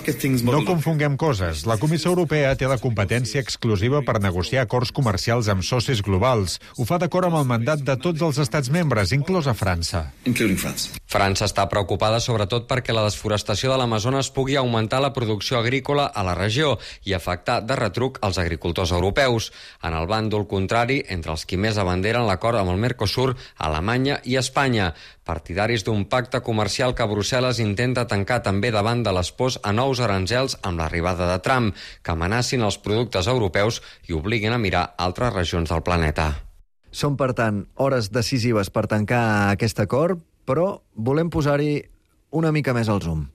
No confonguem coses. La Comissió Europea té la competència exclusiva per negociar acords comercials amb socis globals. Ho fa d'acord amb el mandat de tots els estats membres, inclosa França. França està preocupada sobretot perquè la desforestació de l'Amazones pugui augmentar la producció agrícola a la regió i afectar de retruc els agricultors europeus. En el bàndol contrari, entre els qui més abanderen l'acord amb el Mercosur, Alemanya i Espanya, partidaris d'un pacte comercial que Brussel·les intenta tancar també davant de les pors a nous aranzels amb l'arribada de Trump, que amenacin els productes europeus i obliguin a mirar altres regions del planeta. Són, per tant, hores decisives per tancar aquest acord, però volem posar-hi una mica més al zoom.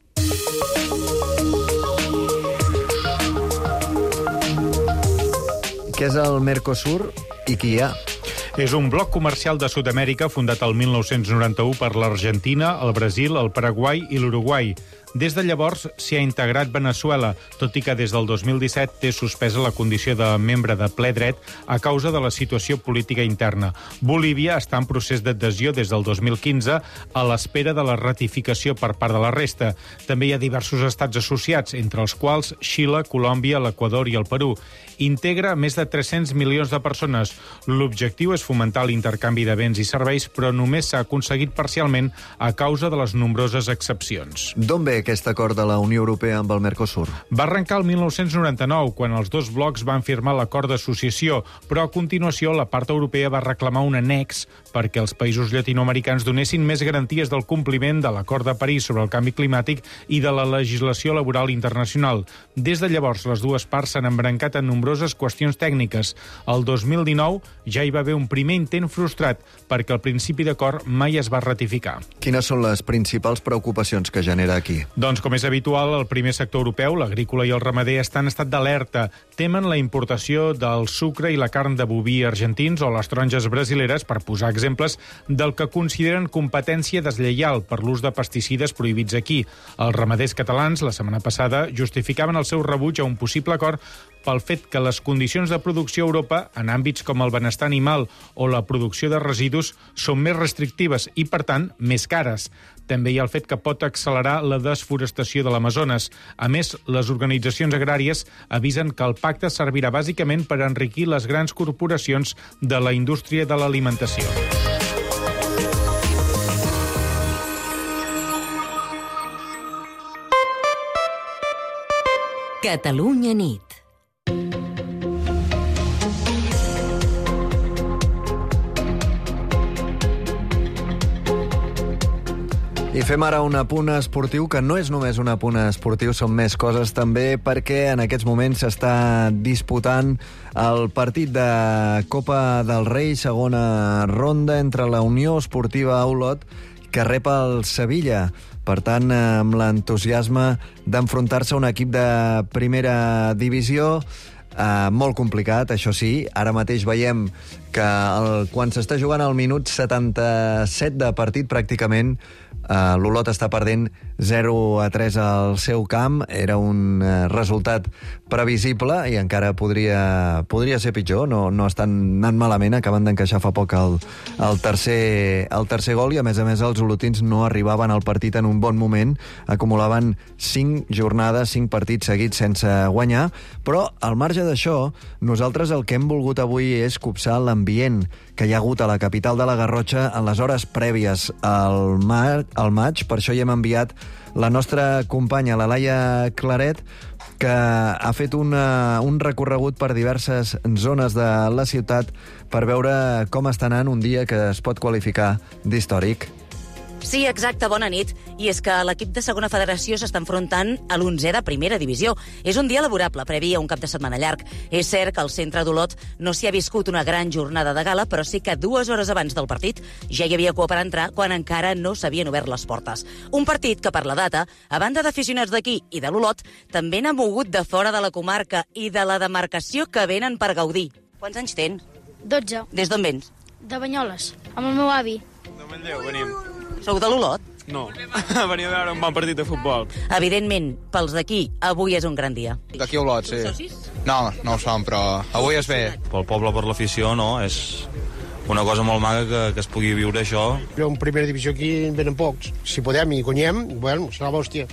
Què és el Mercosur i qui hi ha? És un bloc comercial de Sud-amèrica fundat el mil nou-cents noranta-u per l'Argentina, el Brasil, el Paraguai i l'Uruguai. Des de llavors s'hi ha integrat Veneçuela, tot i que des del dos mil disset té suspesa la condició de membre de ple dret a causa de la situació política interna. Bolívia està en procés d'adhesió des del dos mil quinze a l'espera de la ratificació per part de la resta. També hi ha diversos estats associats, entre els quals Xile, Colòmbia, l'Equador i el Perú. Integra més de tres-cents milions de persones. L'objectiu és és fomentar l'intercanvi de béns i serveis, però només s'ha aconseguit parcialment a causa de les nombroses excepcions. D'on ve aquest acord de la Unió Europea amb el Mercosur? Va arrencar el mil nou-cents noranta-nou, quan els dos blocs van firmar l'acord d'associació, però a continuació la part europea va reclamar un annex perquè els països llatinoamericans donessin més garanties del compliment de l'Acord de París sobre el canvi climàtic i de la legislació laboral internacional. Des de llavors, les dues parts s'han embrancat en nombroses qüestions tècniques. El dos mil dinou ja hi va haver un primer intent frustrat perquè el principi d'acord mai es va ratificar. Quines són les principals preocupacions que genera aquí? Doncs, com és habitual, el primer sector europeu, l'agrícola i el ramader, està en estat d'alerta. Temen la importació del sucre i la carn de boví argentins o les taronges brasileres, per posar exemples, del que consideren competència deslleial per l'ús de pesticides prohibits aquí. Els ramaders catalans, la setmana passada, justificaven el seu rebuig a un possible acord pel fet que les condicions de producció a Europa, en àmbits com el benestar animal o la producció de residus, són més restrictives i, per tant, més cares. També hi ha el fet que pot accelerar la desforestació de l'Amazones. A més, les organitzacions agràries avisen que el pacte servirà bàsicament per enriquir les grans corporacions de la indústria de l'alimentació. Catalunya nit. I fem ara un apunt esportiu, que no és només un apunt esportiu, són més coses també, perquè en aquests moments s'està disputant el partit de Copa del Rei, segona ronda, entre la Unió Esportiva Olot, que rep el Sevilla. Per tant, amb l'entusiasme d'enfrontar-se a un equip de primera divisió, eh, molt complicat, això sí. Ara mateix veiem que el, quan s'està jugant al minut setanta-set de partit, pràcticament, Uh, l'Olot està perdent zero a tres al seu camp. Era un uh, resultat previsible i encara podria, podria ser pitjor. No, no estan anant malament, acaben d'encaixar fa poc el, el, tercer, el tercer gol i, a més a més, els olotins no arribaven al partit en un bon moment. Acumulaven cinc jornades, cinc partits seguits sense guanyar, però al marge d'això, nosaltres el que hem volgut avui és copsar l'ambient que hi ha hagut a la capital de la Garrotxa en les hores prèvies al, mar, al maig. Per això hi hem enviat la nostra companya, la Laia Claret, que ha fet una, un recorregut per diverses zones de la ciutat per veure com està anant un dia que es pot qualificar d'històric. Sí, exacte, bona nit. I és que l'equip de segona federació s'està enfrontant a l'onzè de primera divisió. És un dia laborable, previ a un cap de setmana llarg. És cert que al centre d'Olot no s'hi ha viscut una gran jornada de gala, però sí que dues hores abans del partit ja hi havia cua per entrar quan encara no s'havien obert les portes. Un partit que, per la data, a banda d'aficionats d'aquí i de l'Olot, també n'ha mogut de fora de la comarca i de la demarcació que venen per gaudir. Quants anys tens? dotze. Des d'on vens? De Banyoles, amb el meu avi. De Manlleu, venim. Sou de l'Olot? No, venia a veure un bon partit de futbol. Evidentment, pels d'aquí, avui és un gran dia. D'aquí a Olot, sí. Socis? No, no ho som, però avui és bé. Pel poble, per l'afició, no? És una cosa molt maca que, que es pugui viure això. Jo en primera divisió aquí en venen pocs. Si podem i guanyem, bueno, serà l'hòstia.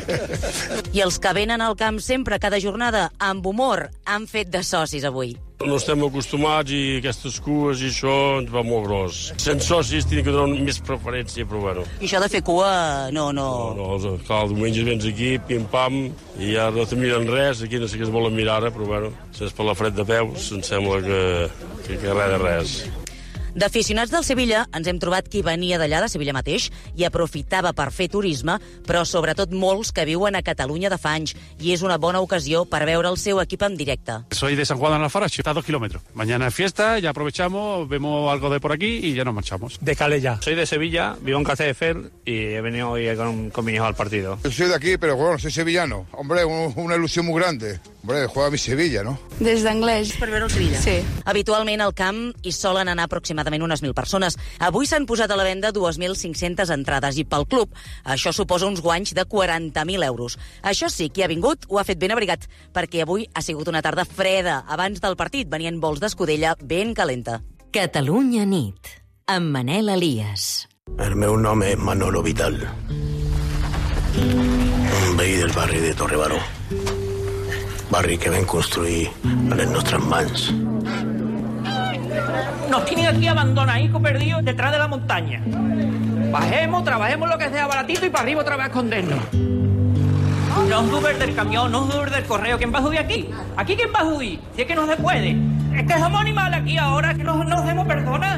I els que venen al camp sempre, cada jornada, amb humor, han fet de socis avui. No estem acostumats i aquestes cues i això ens va molt gros. Sense socis tindria que donar més preferència, però bueno. I això de fer cua, no, no... No, no, clar, el diumenge vens aquí, pim-pam, i ja no te miren res, aquí no sé què es volen mirar ara, però bueno, si és per la fred de peus, em sembla que, que, que res de res. D'aficionats del Sevilla ens hem trobat qui venia d'allà, de Sevilla mateix, i aprofitava per fer turisme, però sobretot molts que viuen a Catalunya de fa anys, i és una bona ocasió per veure el seu equip en directe. Soy de San Juan de Alfarache, está a dos kilómetros. Mañana es fiesta, ya aprovechamos, vemos algo de por aquí y ya nos marchamos. De Calella. Soy de Sevilla, vivo en Castelldefels y he venido hoy con, con mi hijo al partido. Yo soy de aquí, pero bueno, soy sevillano. Hombre, un, una ilusión muy grande. Hombre, juega mi Sevilla, ¿no? Des d'anglès. Per veure el Sevilla? Sí. Habitualment al camp hi solen anar aproximadament unes mil persones. Avui s'han posat a la venda dues mil cinc-centes entrades i pel club això suposa uns guanys de quaranta mil euros. Això sí, qui ha vingut ho ha fet ben abrigat, perquè avui ha sigut una tarda freda. Abans del partit venien bols d'escudella ben calenta. Catalunya nit, amb Manel Elias. El meu nom és Manolo Vital, un veí del barri de Torrebaró. Barri que vam construir a les nostres mans. Nos tienen aquí abandonaditos, perdidos detrás de la montaña. Bajemos, trabajemos lo que sea baratito y para arriba otra vez a escondernos. No os subes del camión, no os subes del correo. ¿Quién va a subir aquí? ¿Aquí quién va a subir? Si es que no se puede. Es que somos animales aquí ahora, que no nos hacemos personas.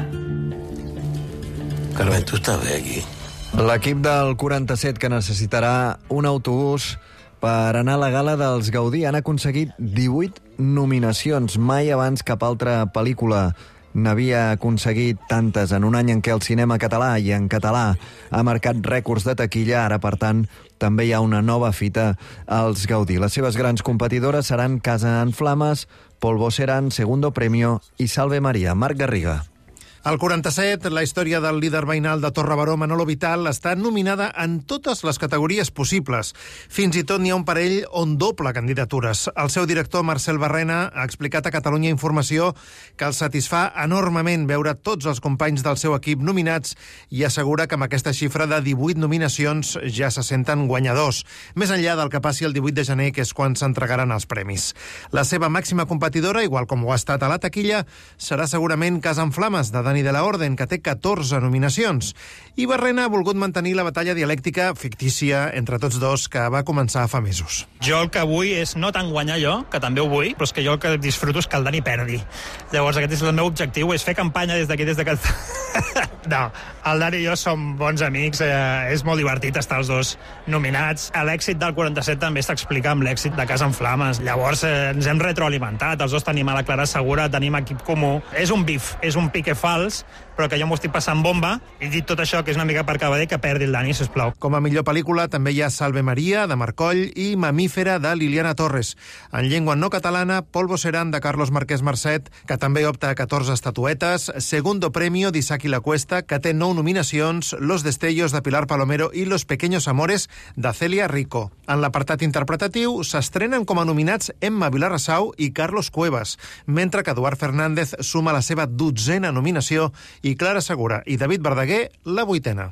Carmen, tu estàs bé aquí? L'equip del quaranta-set, que necessitarà un autobús per anar a la gala dels Gaudí, han aconseguit divuit nominacions. Mai abans cap altra pel·lícula n'havia aconseguit tantes en un any en què el cinema català i en català ha marcat rècords de taquilla. Ara, per tant, també hi ha una nova fita als Gaudí. Les seves grans competidores seran Casa en Flames, Polvo Serán, Segundo Premio i Salve María. Marc Garriga. Al quaranta-set, la història del líder veïnal de Torrebaró, Manolo Vital, està nominada en totes les categories possibles. Fins i tot n'hi ha un parell on doble candidatures. El seu director, Marcel Barrena, ha explicat a Catalunya Informació que el satisfà enormement veure tots els companys del seu equip nominats i assegura que amb aquesta xifra de divuit nominacions ja se senten guanyadors, més enllà del que passi el divuit de gener, que és quan s'entregaran els premis. La seva màxima competidora, igual com ho ha estat a la taquilla, serà segurament Casa en Flames, de Dani de la Orden, que té catorze nominacions. I Barrena ha volgut mantenir la batalla dialèctica fictícia entre tots dos que va començar fa mesos. Jo el que vull és no tant guanyar jo, que també ho vull, però és que jo el que disfruto és que el Dani perdi. Llavors aquest és el meu objectiu, és fer campanya des d'aquí, des de casa. No, el Dani i jo som bons amics, eh, és molt divertit estar els dos nominats. L'èxit del quaranta-set també s'explica amb l'èxit de Casa en Flames. Llavors eh, ens hem retroalimentat, els dos tenim a la Clara Segura, tenim equip comú. És un bif, és un pique fals, però que jo m'ho estic passant bomba, i dit tot això, que és una mica per acabar, que perdi el Dani, sisplau. Com a millor pel·lícula també hi ha Salve María, de Marcoll, i Mamífera, de Liliana Torres. En llengua no catalana, Polvo Serán, de Carlos Marquès Marcet, que també opta a catorze estatuetes, Segundo Premio, d'Isaac i la Cuesta, que té nou nominacions, Los Destellos, de Pilar Palomero, i Los Pequeños Amores, de Celia Rico. En l'apartat interpretatiu s'estrenen com a nominats Emma Vilarrasau i Carlos Cuevas, mentre que Eduard Fernández suma la seva dotzena nominació i Clara Segura i David Verdaguer la vuitena.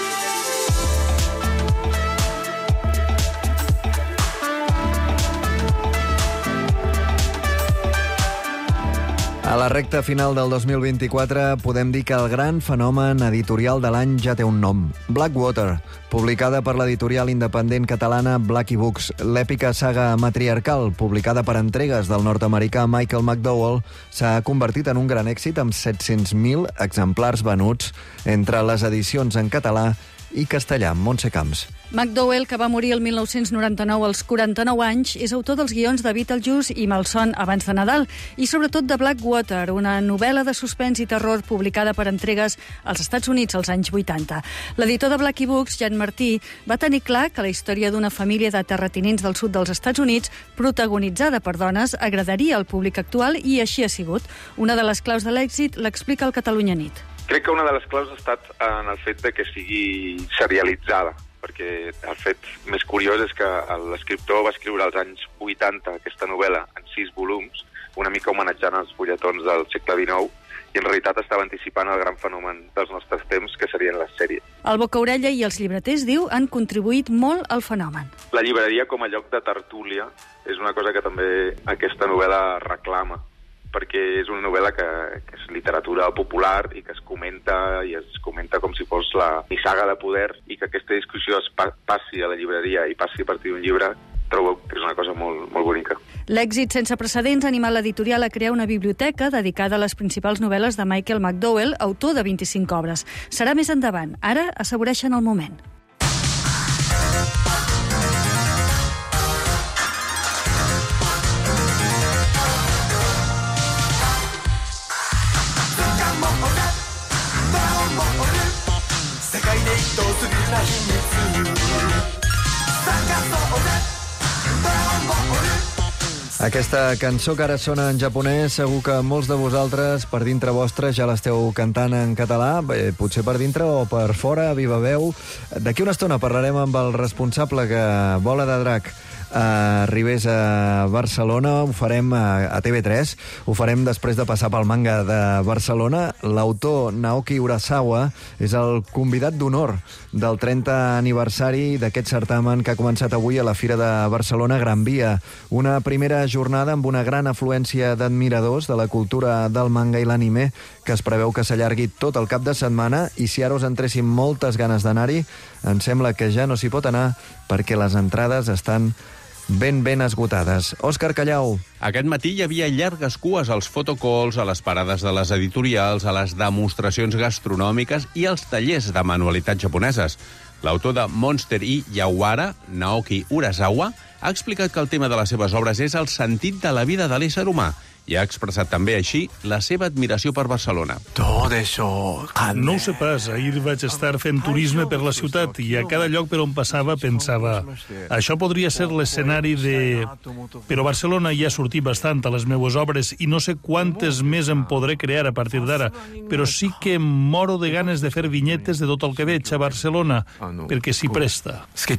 A la recta final del dos mil vint-i-quatre podem dir que el gran fenomen editorial de l'any ja té un nom. Blackwater, publicada per l'editorial independent catalana Blackie Books. L'èpica saga matriarcal, publicada per entregues del nord-americà Michael McDowell, s'ha convertit en un gran èxit amb set-cents mil exemplars venuts entre les edicions en català i castellà. Montse Camps. McDowell, que va morir el mil nou-cents noranta-nou als quaranta-nou anys, és autor dels guions de Beetlejuice i Malson abans de Nadal, i sobretot de Blackwater, una novel·la de suspens i terror publicada per entregues als Estats Units als anys vuitanta. L'editor de Blackie Books, Jan Martí, va tenir clar que la història d'una família de terratinents del sud dels Estats Units, protagonitzada per dones, agradaria al públic actual, i així ha sigut. Una de les claus de l'èxit l'explica el Catalunya Nit. Crec que una de les claus ha estat en el fet de que sigui serialitzada, perquè el fet més curiós és que l'escriptor va escriure als anys vuitanta aquesta novel·la en sis volums, una mica homenatjant els fulletons del segle dinou, i en realitat estava anticipant el gran fenomen dels nostres temps, que serien les sèries. El Bocaorella i els llibreters, diu, han contribuït molt al fenomen. La llibreria com a lloc de tertúlia és una cosa que també aquesta novel·la reclama, perquè és una novel·la que, que és literatura popular i que es comenta i es comenta com si fos la nissaga de poder, i que aquesta discussió es pa passi a la llibreria i passi a partir d'un llibre, trobo que és una cosa molt, molt bonica. L'èxit sense precedents ha animat l'editorial a crear una biblioteca dedicada a les principals novel·les de Michael McDowell, autor de vint-i-cinc obres. Serà més endavant. Ara assaboreixen el moment. Aquesta cançó que ara sona en japonès, segur que molts de vosaltres per dintre vostre ja l'esteu cantant en català, bé, potser per dintre o per fora, a viva veu. D'aquí una estona parlarem amb el responsable que vola de drac arribés a Barcelona, ho farem a T V tres, ho farem després de passar pel manga de Barcelona. L'autor Naoki Urasawa és el convidat d'honor del trentè aniversari d'aquest certamen que ha començat avui a la Fira de Barcelona Gran Via. Una primera jornada amb una gran afluència d'admiradors de la cultura del manga i l'anime que es preveu que s'allargui tot el cap de setmana, i si ara us entressin moltes ganes d'anar-hi, em sembla que ja no s'hi pot anar perquè les entrades estan ben, ben esgotades. Òscar Callau. Aquest matí hi havia llargues cues als photocalls, a les parades de les editorials, a les demostracions gastronòmiques i als tallers de manualitats japoneses. L'autor de Monster i Yawara, Naoki Urasawa, ha explicat que el tema de les seves obres és el sentit de la vida de l'ésser humà i ha expressat també així la seva admiració per Barcelona. Tot això... No ho sé pas, ahir vaig estar fent turisme per la ciutat i a cada lloc per on passava pensava això podria ser l'escenari de... Però Barcelona ja ha sortit bastant a les meues obres i no sé quantes més en podré crear a partir d'ara, però sí que em moro de ganes de fer vinyetes de tot el que veig a Barcelona, perquè s'hi presta.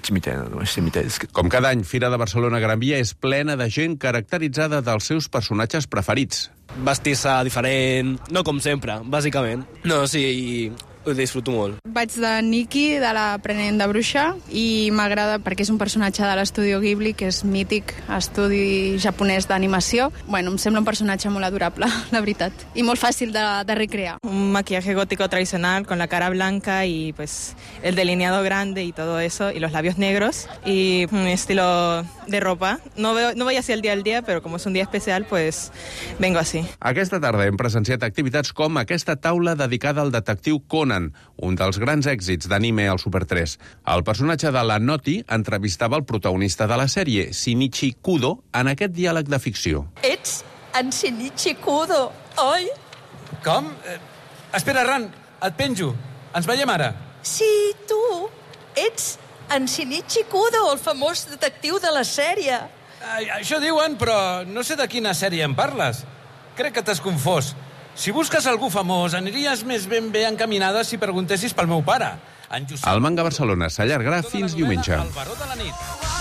Com cada any, Fira de Barcelona Gran Via és plena de gent caracteritzada dels seus personatges preferits. Vestir-se diferent, no com sempre, bàsicament. No, sí, ho disfruto molt. Vaig de Nikki, de l'aprenent de bruixa, i m'agrada perquè és un personatge de l'estudio Ghibli, que és mític, estudi japonès d'animació. Bueno, em sembla un personatge molt adorable, la veritat, i molt fàcil de, de recrear. Un maquillaje gótico tradicional con la cara blanca y pues el delineado grande y todo eso, y los labios negros, y un estilo de ropa. No, veo, no voy así el día al día, pero como es un día especial, pues vengo así. Aquesta tarda hem presenciat activitats com aquesta taula dedicada al detectiu Conan, un dels grans èxits d'anime al Super tres. El personatge de la Noti entrevistava el protagonista de la sèrie, Shinichi Kudo, en aquest diàleg de ficció. Ets en Shinichi Kudo, oi? Com? Eh, espera, Ran, et penjo. Ens veiem ara. Sí, tu. Ets en Shinichi Kudo, el famós detectiu de la sèrie. Eh, això diuen, però no sé de quina sèrie en parles. Crec que t'has confós. Si busques algú famós, aniries més ben bé encaminada si preguntessis pel meu pare. El manga Barcelona s'allargarà fins diumenge. El Baró de la nit.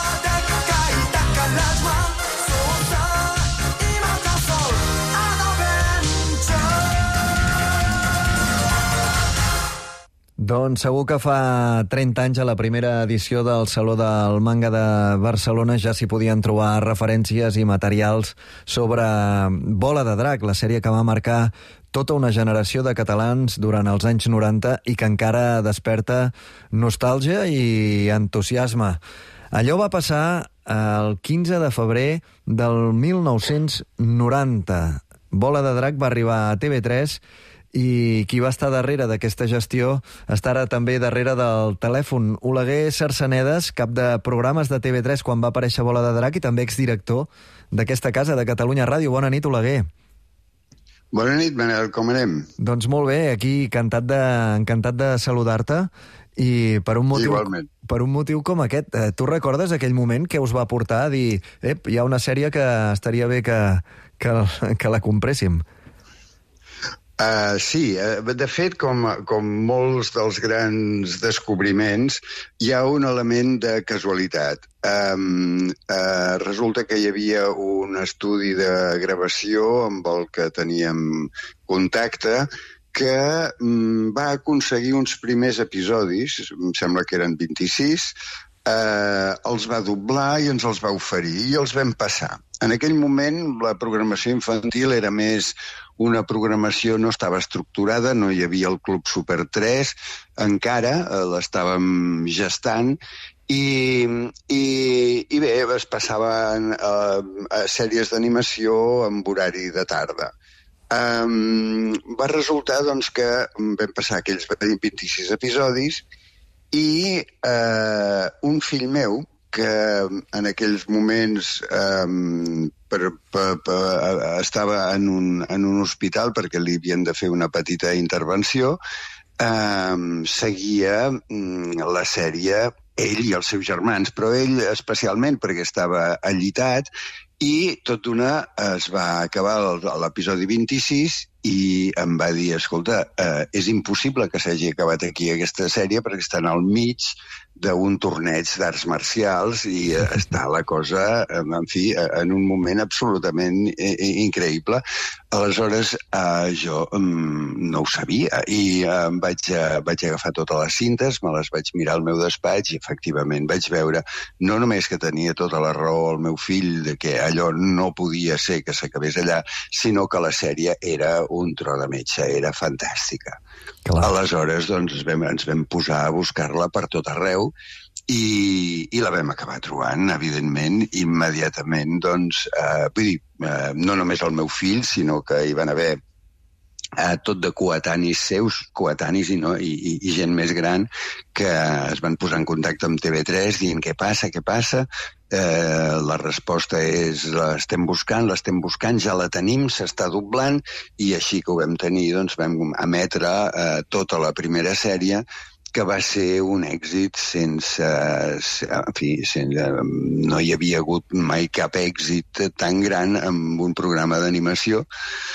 Doncs segur que fa trenta anys, a la primera edició del Saló del Manga de Barcelona, ja s'hi podien trobar referències i materials sobre Bola de Drac, la sèrie que va marcar tota una generació de catalans durant els anys noranta i que encara desperta nostàlgia i entusiasme. Allò va passar el quinze de febrer del mil nou-cents noranta. Bola de Drac va arribar a T V tres i qui va estar darrere d'aquesta gestió està ara també darrere del telèfon. Oleguer Sarsanedes, cap de programes de T V tres quan va aparèixer Bola de Drac i també exdirector d'aquesta casa de Catalunya Ràdio. Bona nit, Oleguer. Bona nit, Manel, com anem? Doncs molt bé, aquí encantat de, encantat de saludar-te i per un motiu, Igualment. per un motiu com aquest. Eh, tu recordes aquell moment que us va portar a dir ep, hi ha una sèrie que estaria bé que, que, que la compréssim? Uh, sí, uh, de fet, com, com molts dels grans descobriments, hi ha un element de casualitat. Um, uh, resulta que hi havia un estudi de gravació amb el que teníem contacte que um, va aconseguir uns primers episodis, em sembla que eren vint-i-sis, uh, els va doblar i ens els va oferir i els vam passar. En aquell moment la programació infantil era més una programació, no estava estructurada, no hi havia el Club Super tres, encara eh, l'estàvem gestant, i, i, i bé, es passaven eh, a sèries d'animació amb horari de tarda. Um, va resultar doncs, que vam passar aquells vint-i-sis episodis i eh, un fill meu, que en aquells moments um, per, per, per, estava en un, en un hospital perquè li havien de fer una petita intervenció, um, seguia um, la sèrie, ell i els seus germans, però ell especialment perquè estava allitat, i tot d'una es va acabar l'episodi vint-i-sis i em va dir, escolta, eh, és impossible que s'hagi acabat aquí aquesta sèrie perquè estan al mig d'un torneig d'arts marcials i eh, està la cosa, en fi, en un moment absolutament increïble. Aleshores, eh, jo mm, no ho sabia i eh, vaig, eh, vaig agafar totes les cintes, me les vaig mirar al meu despatx i efectivament vaig veure no només que tenia tota la raó el meu fill de que allò no podia ser que s'acabés allà, sinó que la sèrie era un tro de metge, era fantàstica. Clar. Aleshores, doncs, ens vam, ens vam posar a buscar-la per tot arreu i, i la vam acabar trobant, evidentment, immediatament, doncs, eh, vull dir, eh, no només el meu fill, sinó que hi van haver eh, tot de coetanis seus, coetanis i, no, i, i, i gent més gran, que es van posar en contacte amb T V tres dient què passa, què passa. Eh, la resposta és l'estem buscant, l'estem buscant, ja la tenim, s'està doblant, i així que ho vam tenir, doncs vam emetre eh, tota la primera sèrie, que va ser un èxit sense... En fi, sense, no hi havia hagut mai cap èxit tan gran amb un programa d'animació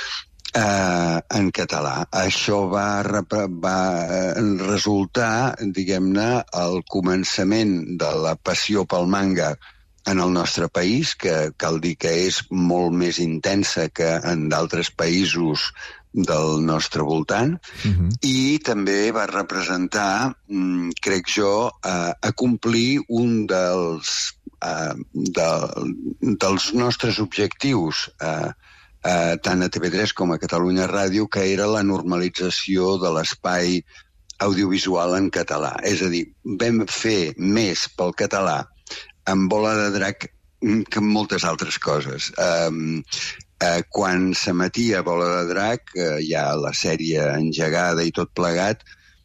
eh, en català. Això va, va resultar, diguem-ne, el començament de la passió pel manga en el nostre país, que cal dir que és molt més intensa que en d'altres països del nostre voltant, uh-huh. i també va representar, crec jo, a, a complir un dels, a, de, dels nostres objectius, a, a, tant a T V tres com a Catalunya Ràdio, que era la normalització de l'espai audiovisual en català. És a dir, vam fer més pel català amb Bola de Drac que amb moltes altres coses. Um, eh, quan s'emetia Bola de Drac, eh, ja la sèrie engegada i tot plegat,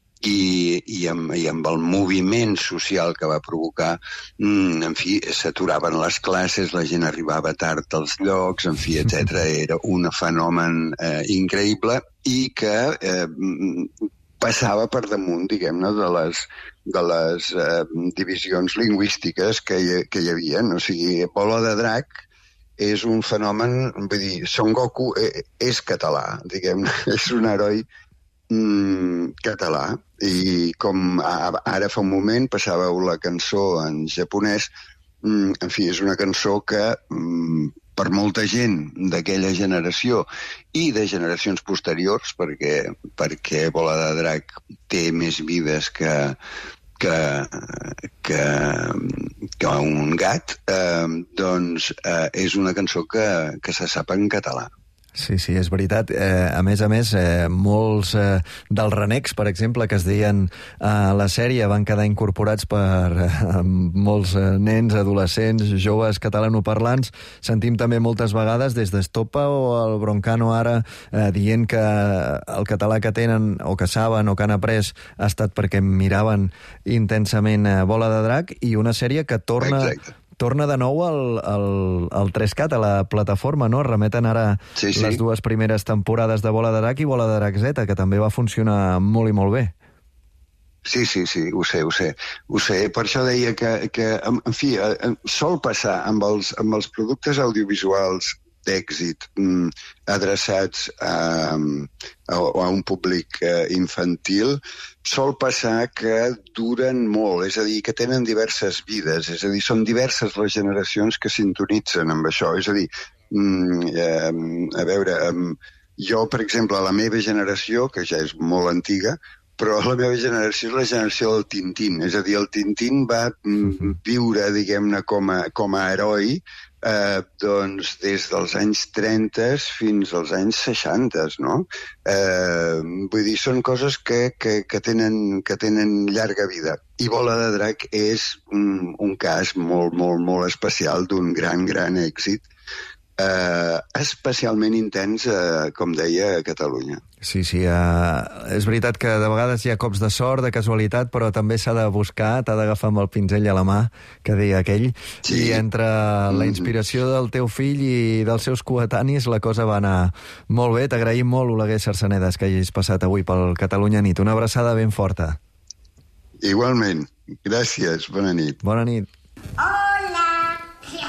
i, i, amb, i amb el moviment social que va provocar, mm, en fi, s'aturaven les classes, la gent arribava tard als llocs, en fi, etcètera. Era un fenomen eh, increïble i que eh, passava per damunt, diguem-ne, de les, de les eh, divisions lingüístiques que hi, que hi havia. O sigui, Bola de Drac és un fenomen, vull dir, Son Goku és català, diguem-ne, és un heroi mm, català. I com ara fa un moment passàveu la cançó en japonès, mm, en fi, és una cançó que mm, per molta gent d'aquella generació i de generacions posteriors, perquè, perquè Bola de Drac té més vides que, que, que, que un gat, eh, doncs eh, és una cançó que, que se sap en català. Sí, sí, és veritat. Eh, a més a més, eh, molts eh, dels renecs, per exemple, que es deien a la sèrie, van quedar incorporats per eh, molts eh, nens, adolescents, joves catalanoparlants. Sentim també moltes vegades des d'Estopa o el Broncano ara eh, dient que el català que tenen o que saben o que han après ha estat perquè miraven intensament eh, Bola de Drac, i una sèrie que torna... Exacte. Torna de nou al, al, al tres cat, a la plataforma, no? Remeten ara sí, sí. les dues primeres temporades de Bola de Drac i Bola de Drac Z, que també va funcionar molt i molt bé. Sí, sí, sí, ho sé, ho sé. Ho sé. Per això deia que, que en fi, sol passar amb els, amb els productes audiovisuals d'èxit mm, adreçats a, a, a un públic eh, infantil, sol passar que duren molt, és a dir, que tenen diverses vides, és a dir, són diverses les generacions que sintonitzen amb això, és a dir, mm, eh, a veure, eh, jo, per exemple, a la meva generació, que ja és molt antiga, però la meva generació és la generació del Tintín, és a dir, el Tintín va mm, viure, diguem-ne, com a, com a heroi, Eh, doncs des dels anys trenta fins als anys seixanta, no? Eh, vull dir, són coses que, que, que, tenen, que tenen llarga vida. I Bola de Drac és un, un cas molt, molt, molt especial d'un gran, gran èxit, eh, especialment intens, eh, com deia, a Catalunya. Sí, sí, uh, és veritat que de vegades hi ha cops de sort, de casualitat, però també s'ha de buscar, t'ha d'agafar amb el pinzell a la mà, que deia aquell, sí. I entre la inspiració del teu fill i dels seus coetanis la cosa va anar molt bé. T'agraïm molt, Oleguer Sarsenedes, que hagis passat avui pel Catalunya Nit. Una abraçada ben forta. Igualment. Gràcies. Bona nit. Bona nit. Hola!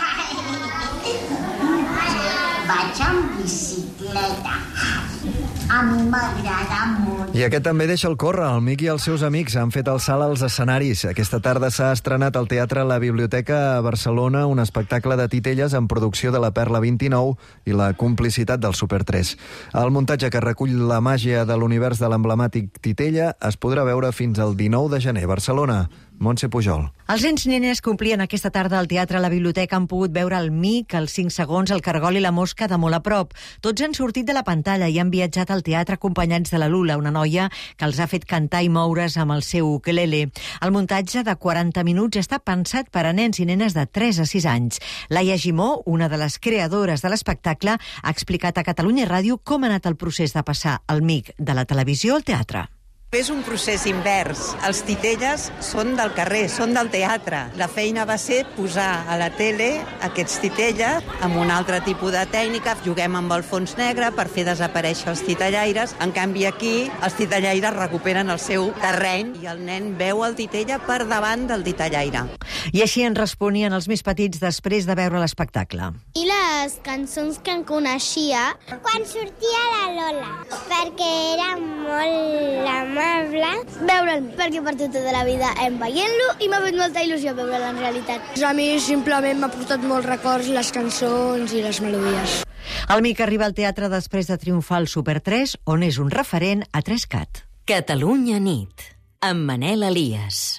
Vaig amb bicicleta. A mi m'agrada molt. I aquest també deixa el córrer. El Miqui i els seus amics han fet el salt als escenaris. Aquesta tarda s'ha estrenat al Teatre La Biblioteca a Barcelona un espectacle de titelles en producció de la Perla vint-i-nou i la complicitat del Super tres. El muntatge, que recull la màgia de l'univers de l'emblemàtic Titella, es podrà veure fins al dinou de gener. Barcelona, Montse Pujol. Els nens nenes complien aquesta tarda al Teatre La Biblioteca. Han pogut veure el Mic, els cinc segons, el Cargol i la Mosca de molt a prop. Tots han sortit de la pantalla i han viatjat al teatre acompanyats de la Lula, una noia que els ha fet cantar i moure's amb el seu ukelele. El muntatge de quaranta minuts està pensat per a nens i nenes de tres a sis anys. Laia Gimó, una de les creadores de l'espectacle, ha explicat a Catalunya Ràdio com ha anat el procés de passar el Mic de la televisió al teatre. És un procés invers. Els titelles són del carrer, són del teatre. La feina va ser posar a la tele aquests titelles amb un altre tipus de tècnica. Juguem amb el fons negre per fer desaparèixer els titellaires. En canvi, aquí els titellaires recuperen el seu terreny i el nen veu el titella per davant del titellaire. I així en responien els més petits després de veure l'espectacle. I les cançons que en coneixia quan sortia la Lola, perquè era molt amable veure'l, perquè per tota la vida hem veient-lo i m'ha fet molta il·lusió veure'l en realitat. A mi simplement m'ha portat molts records les cançons i les melodies. El Mic arriba al teatre després de triomfar al Super tres, on és un referent a Trescat. Catalunya nit, amb Manel Elias.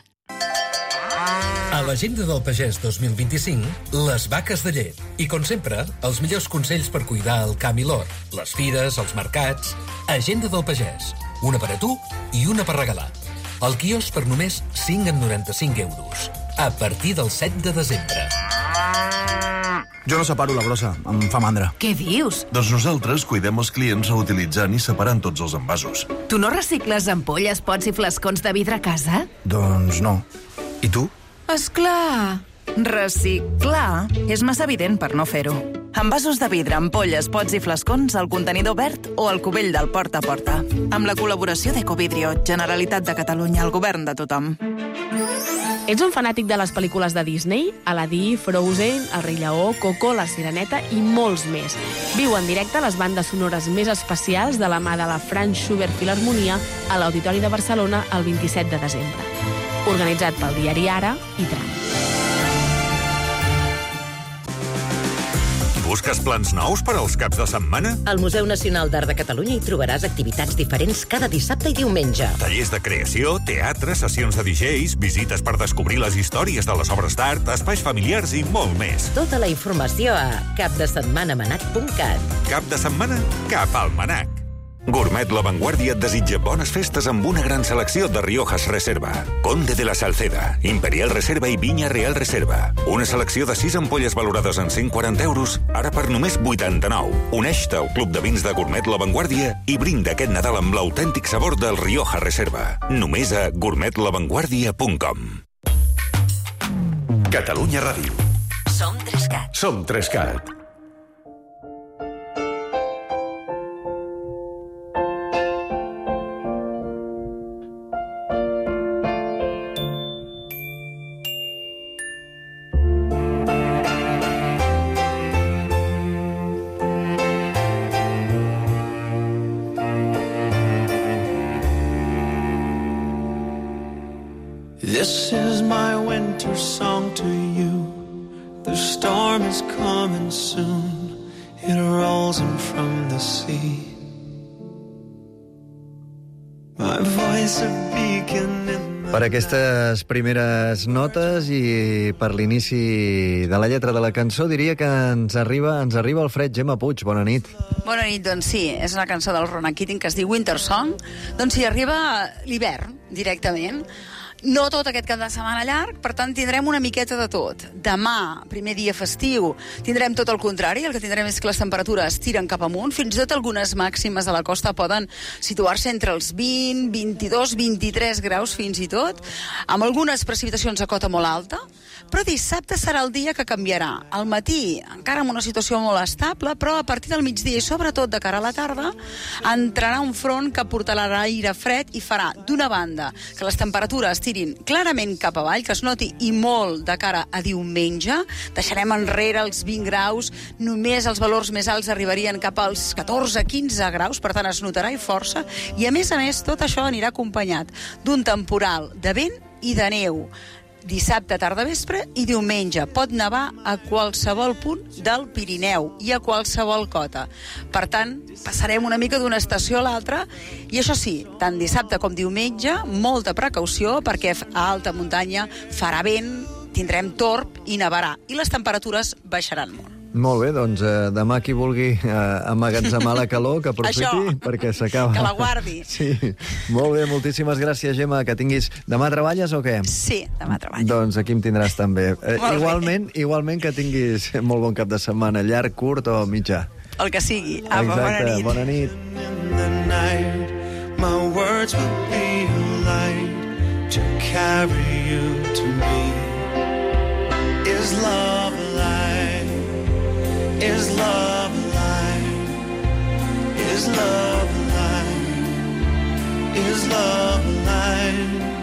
A l'agenda del pagès dos mil vint-i-cinc, les vaques de llet. I, com sempre, els millors consells per cuidar el camp i l'hort, les fires, els mercats... Agenda del pagès. Una per a tu i una per regalar. El quiosc per només cinc coma noranta-cinc euros. A partir del set de desembre. Jo no separo la brossa, em fa mandra. Què dius? Doncs nosaltres cuidem els clients reutilitzant i separant tots els envasos. Tu no recicles ampolles, pots i flascons de vidre a casa? Doncs no. I tu? Esclar! Reciclar és massa evident per no fer-ho. Envasos de vidre, ampolles, pots i flascons al contenidor verd o al cubell del porta a porta. Amb la col·laboració d'Ecovidrio, Generalitat de Catalunya, el govern de tothom. Ets un fanàtic de les pel·lícules de Disney? Aladí, Frozen, El rei Lleó, Coco, La Sireneta i molts més. Viu en directe les bandes sonores més especials de la mà de la Franz Schubert Filharmonia a l'Auditori de Barcelona el vint-i-set de desembre. Organitzat pel diari Ara i Tram. Busques plans nous per als caps de setmana? Al Museu Nacional d'Art de Catalunya hi trobaràs activitats diferents cada dissabte i diumenge. Tallers de creació, teatre, sessions de D Js, visites per descobrir les històries de les obres d'art, espais familiars i molt més. Tota la informació a cap de setmana manac punt cat. Cap de setmana? Cap al Manac. Gourmet La Vanguardia et desitja bones festes amb una gran selecció de Riojas Reserva, Conde de la Salceda, Imperial Reserva i Viña Real Reserva. Una selecció de sis ampolles valorades en cent quaranta euros, ara per només vuitanta-nou. Uneix-te al Club de Vins de Gourmet La Vanguardia i brinda aquest Nadal amb l'autèntic sabor del Rioja Reserva. Només a gourmet la vanguardia punt com. Catalunya Ràdio. Som Trescat. Som Trescat. This is my winter song to you. The storm is coming soon. It rolls in from the sea. My voice a beacon in the... Per aquestes primeres notes i per l'inici de la lletra de la cançó, diria que ens arriba ens arriba el fred. Gemma Puig, bona nit. Bona nit, doncs sí, és una cançó del Ronan Keating que es diu Winter Song. Doncs sí, arriba l'hivern, directament. No tot aquest cap de setmana llarg, per tant tindrem una miqueta de tot. Demà, primer dia festiu, tindrem tot el contrari, el que tindrem és que les temperatures tiren cap amunt, fins i tot algunes màximes de la costa poden situar-se entre els vint, vint-i-dos, vint-i-tres graus fins i tot, amb algunes precipitacions a cota molt alta, però dissabte serà el dia que canviarà. Al matí, encara amb una situació molt estable, però a partir del migdia i sobretot de cara a la tarda, entrarà un front que portarà l'aire fred i farà, d'una banda, que les temperatures tirin clarament cap avall, que es noti i molt de cara a diumenge. Deixarem enrere els vint graus, només els valors més alts arribarien cap als catorze a quinze graus, per tant es notarà i força, i a més a més tot això anirà acompanyat d'un temporal de vent i de neu. Dissabte, tarda, vespre i diumenge. Pot nevar a qualsevol punt del Pirineu i a qualsevol cota. Per tant, passarem una mica d'una estació a l'altra i això sí, tant dissabte com diumenge, molta precaució perquè a alta muntanya farà vent, tindrem torb i nevarà i les temperatures baixaran molt. Molt bé, doncs eh, demà qui vulgui eh, emmagatzemar la calor, que aprofiti Això, perquè s'acaba. que la guardi. Sí, molt bé, moltíssimes gràcies, Gemma, que tinguis... Demà treballes o què? Sí, demà treballo. Doncs aquí em tindràs també. Eh, Molt bé. igualment, igualment que tinguis molt bon cap de setmana, llarg, curt o mitjà. El que sigui. Apa, Exacte, bona nit. bona nit. night, my words will be a light to carry you to me. Is love alive? Is love alive? Is love alive? Is love alive?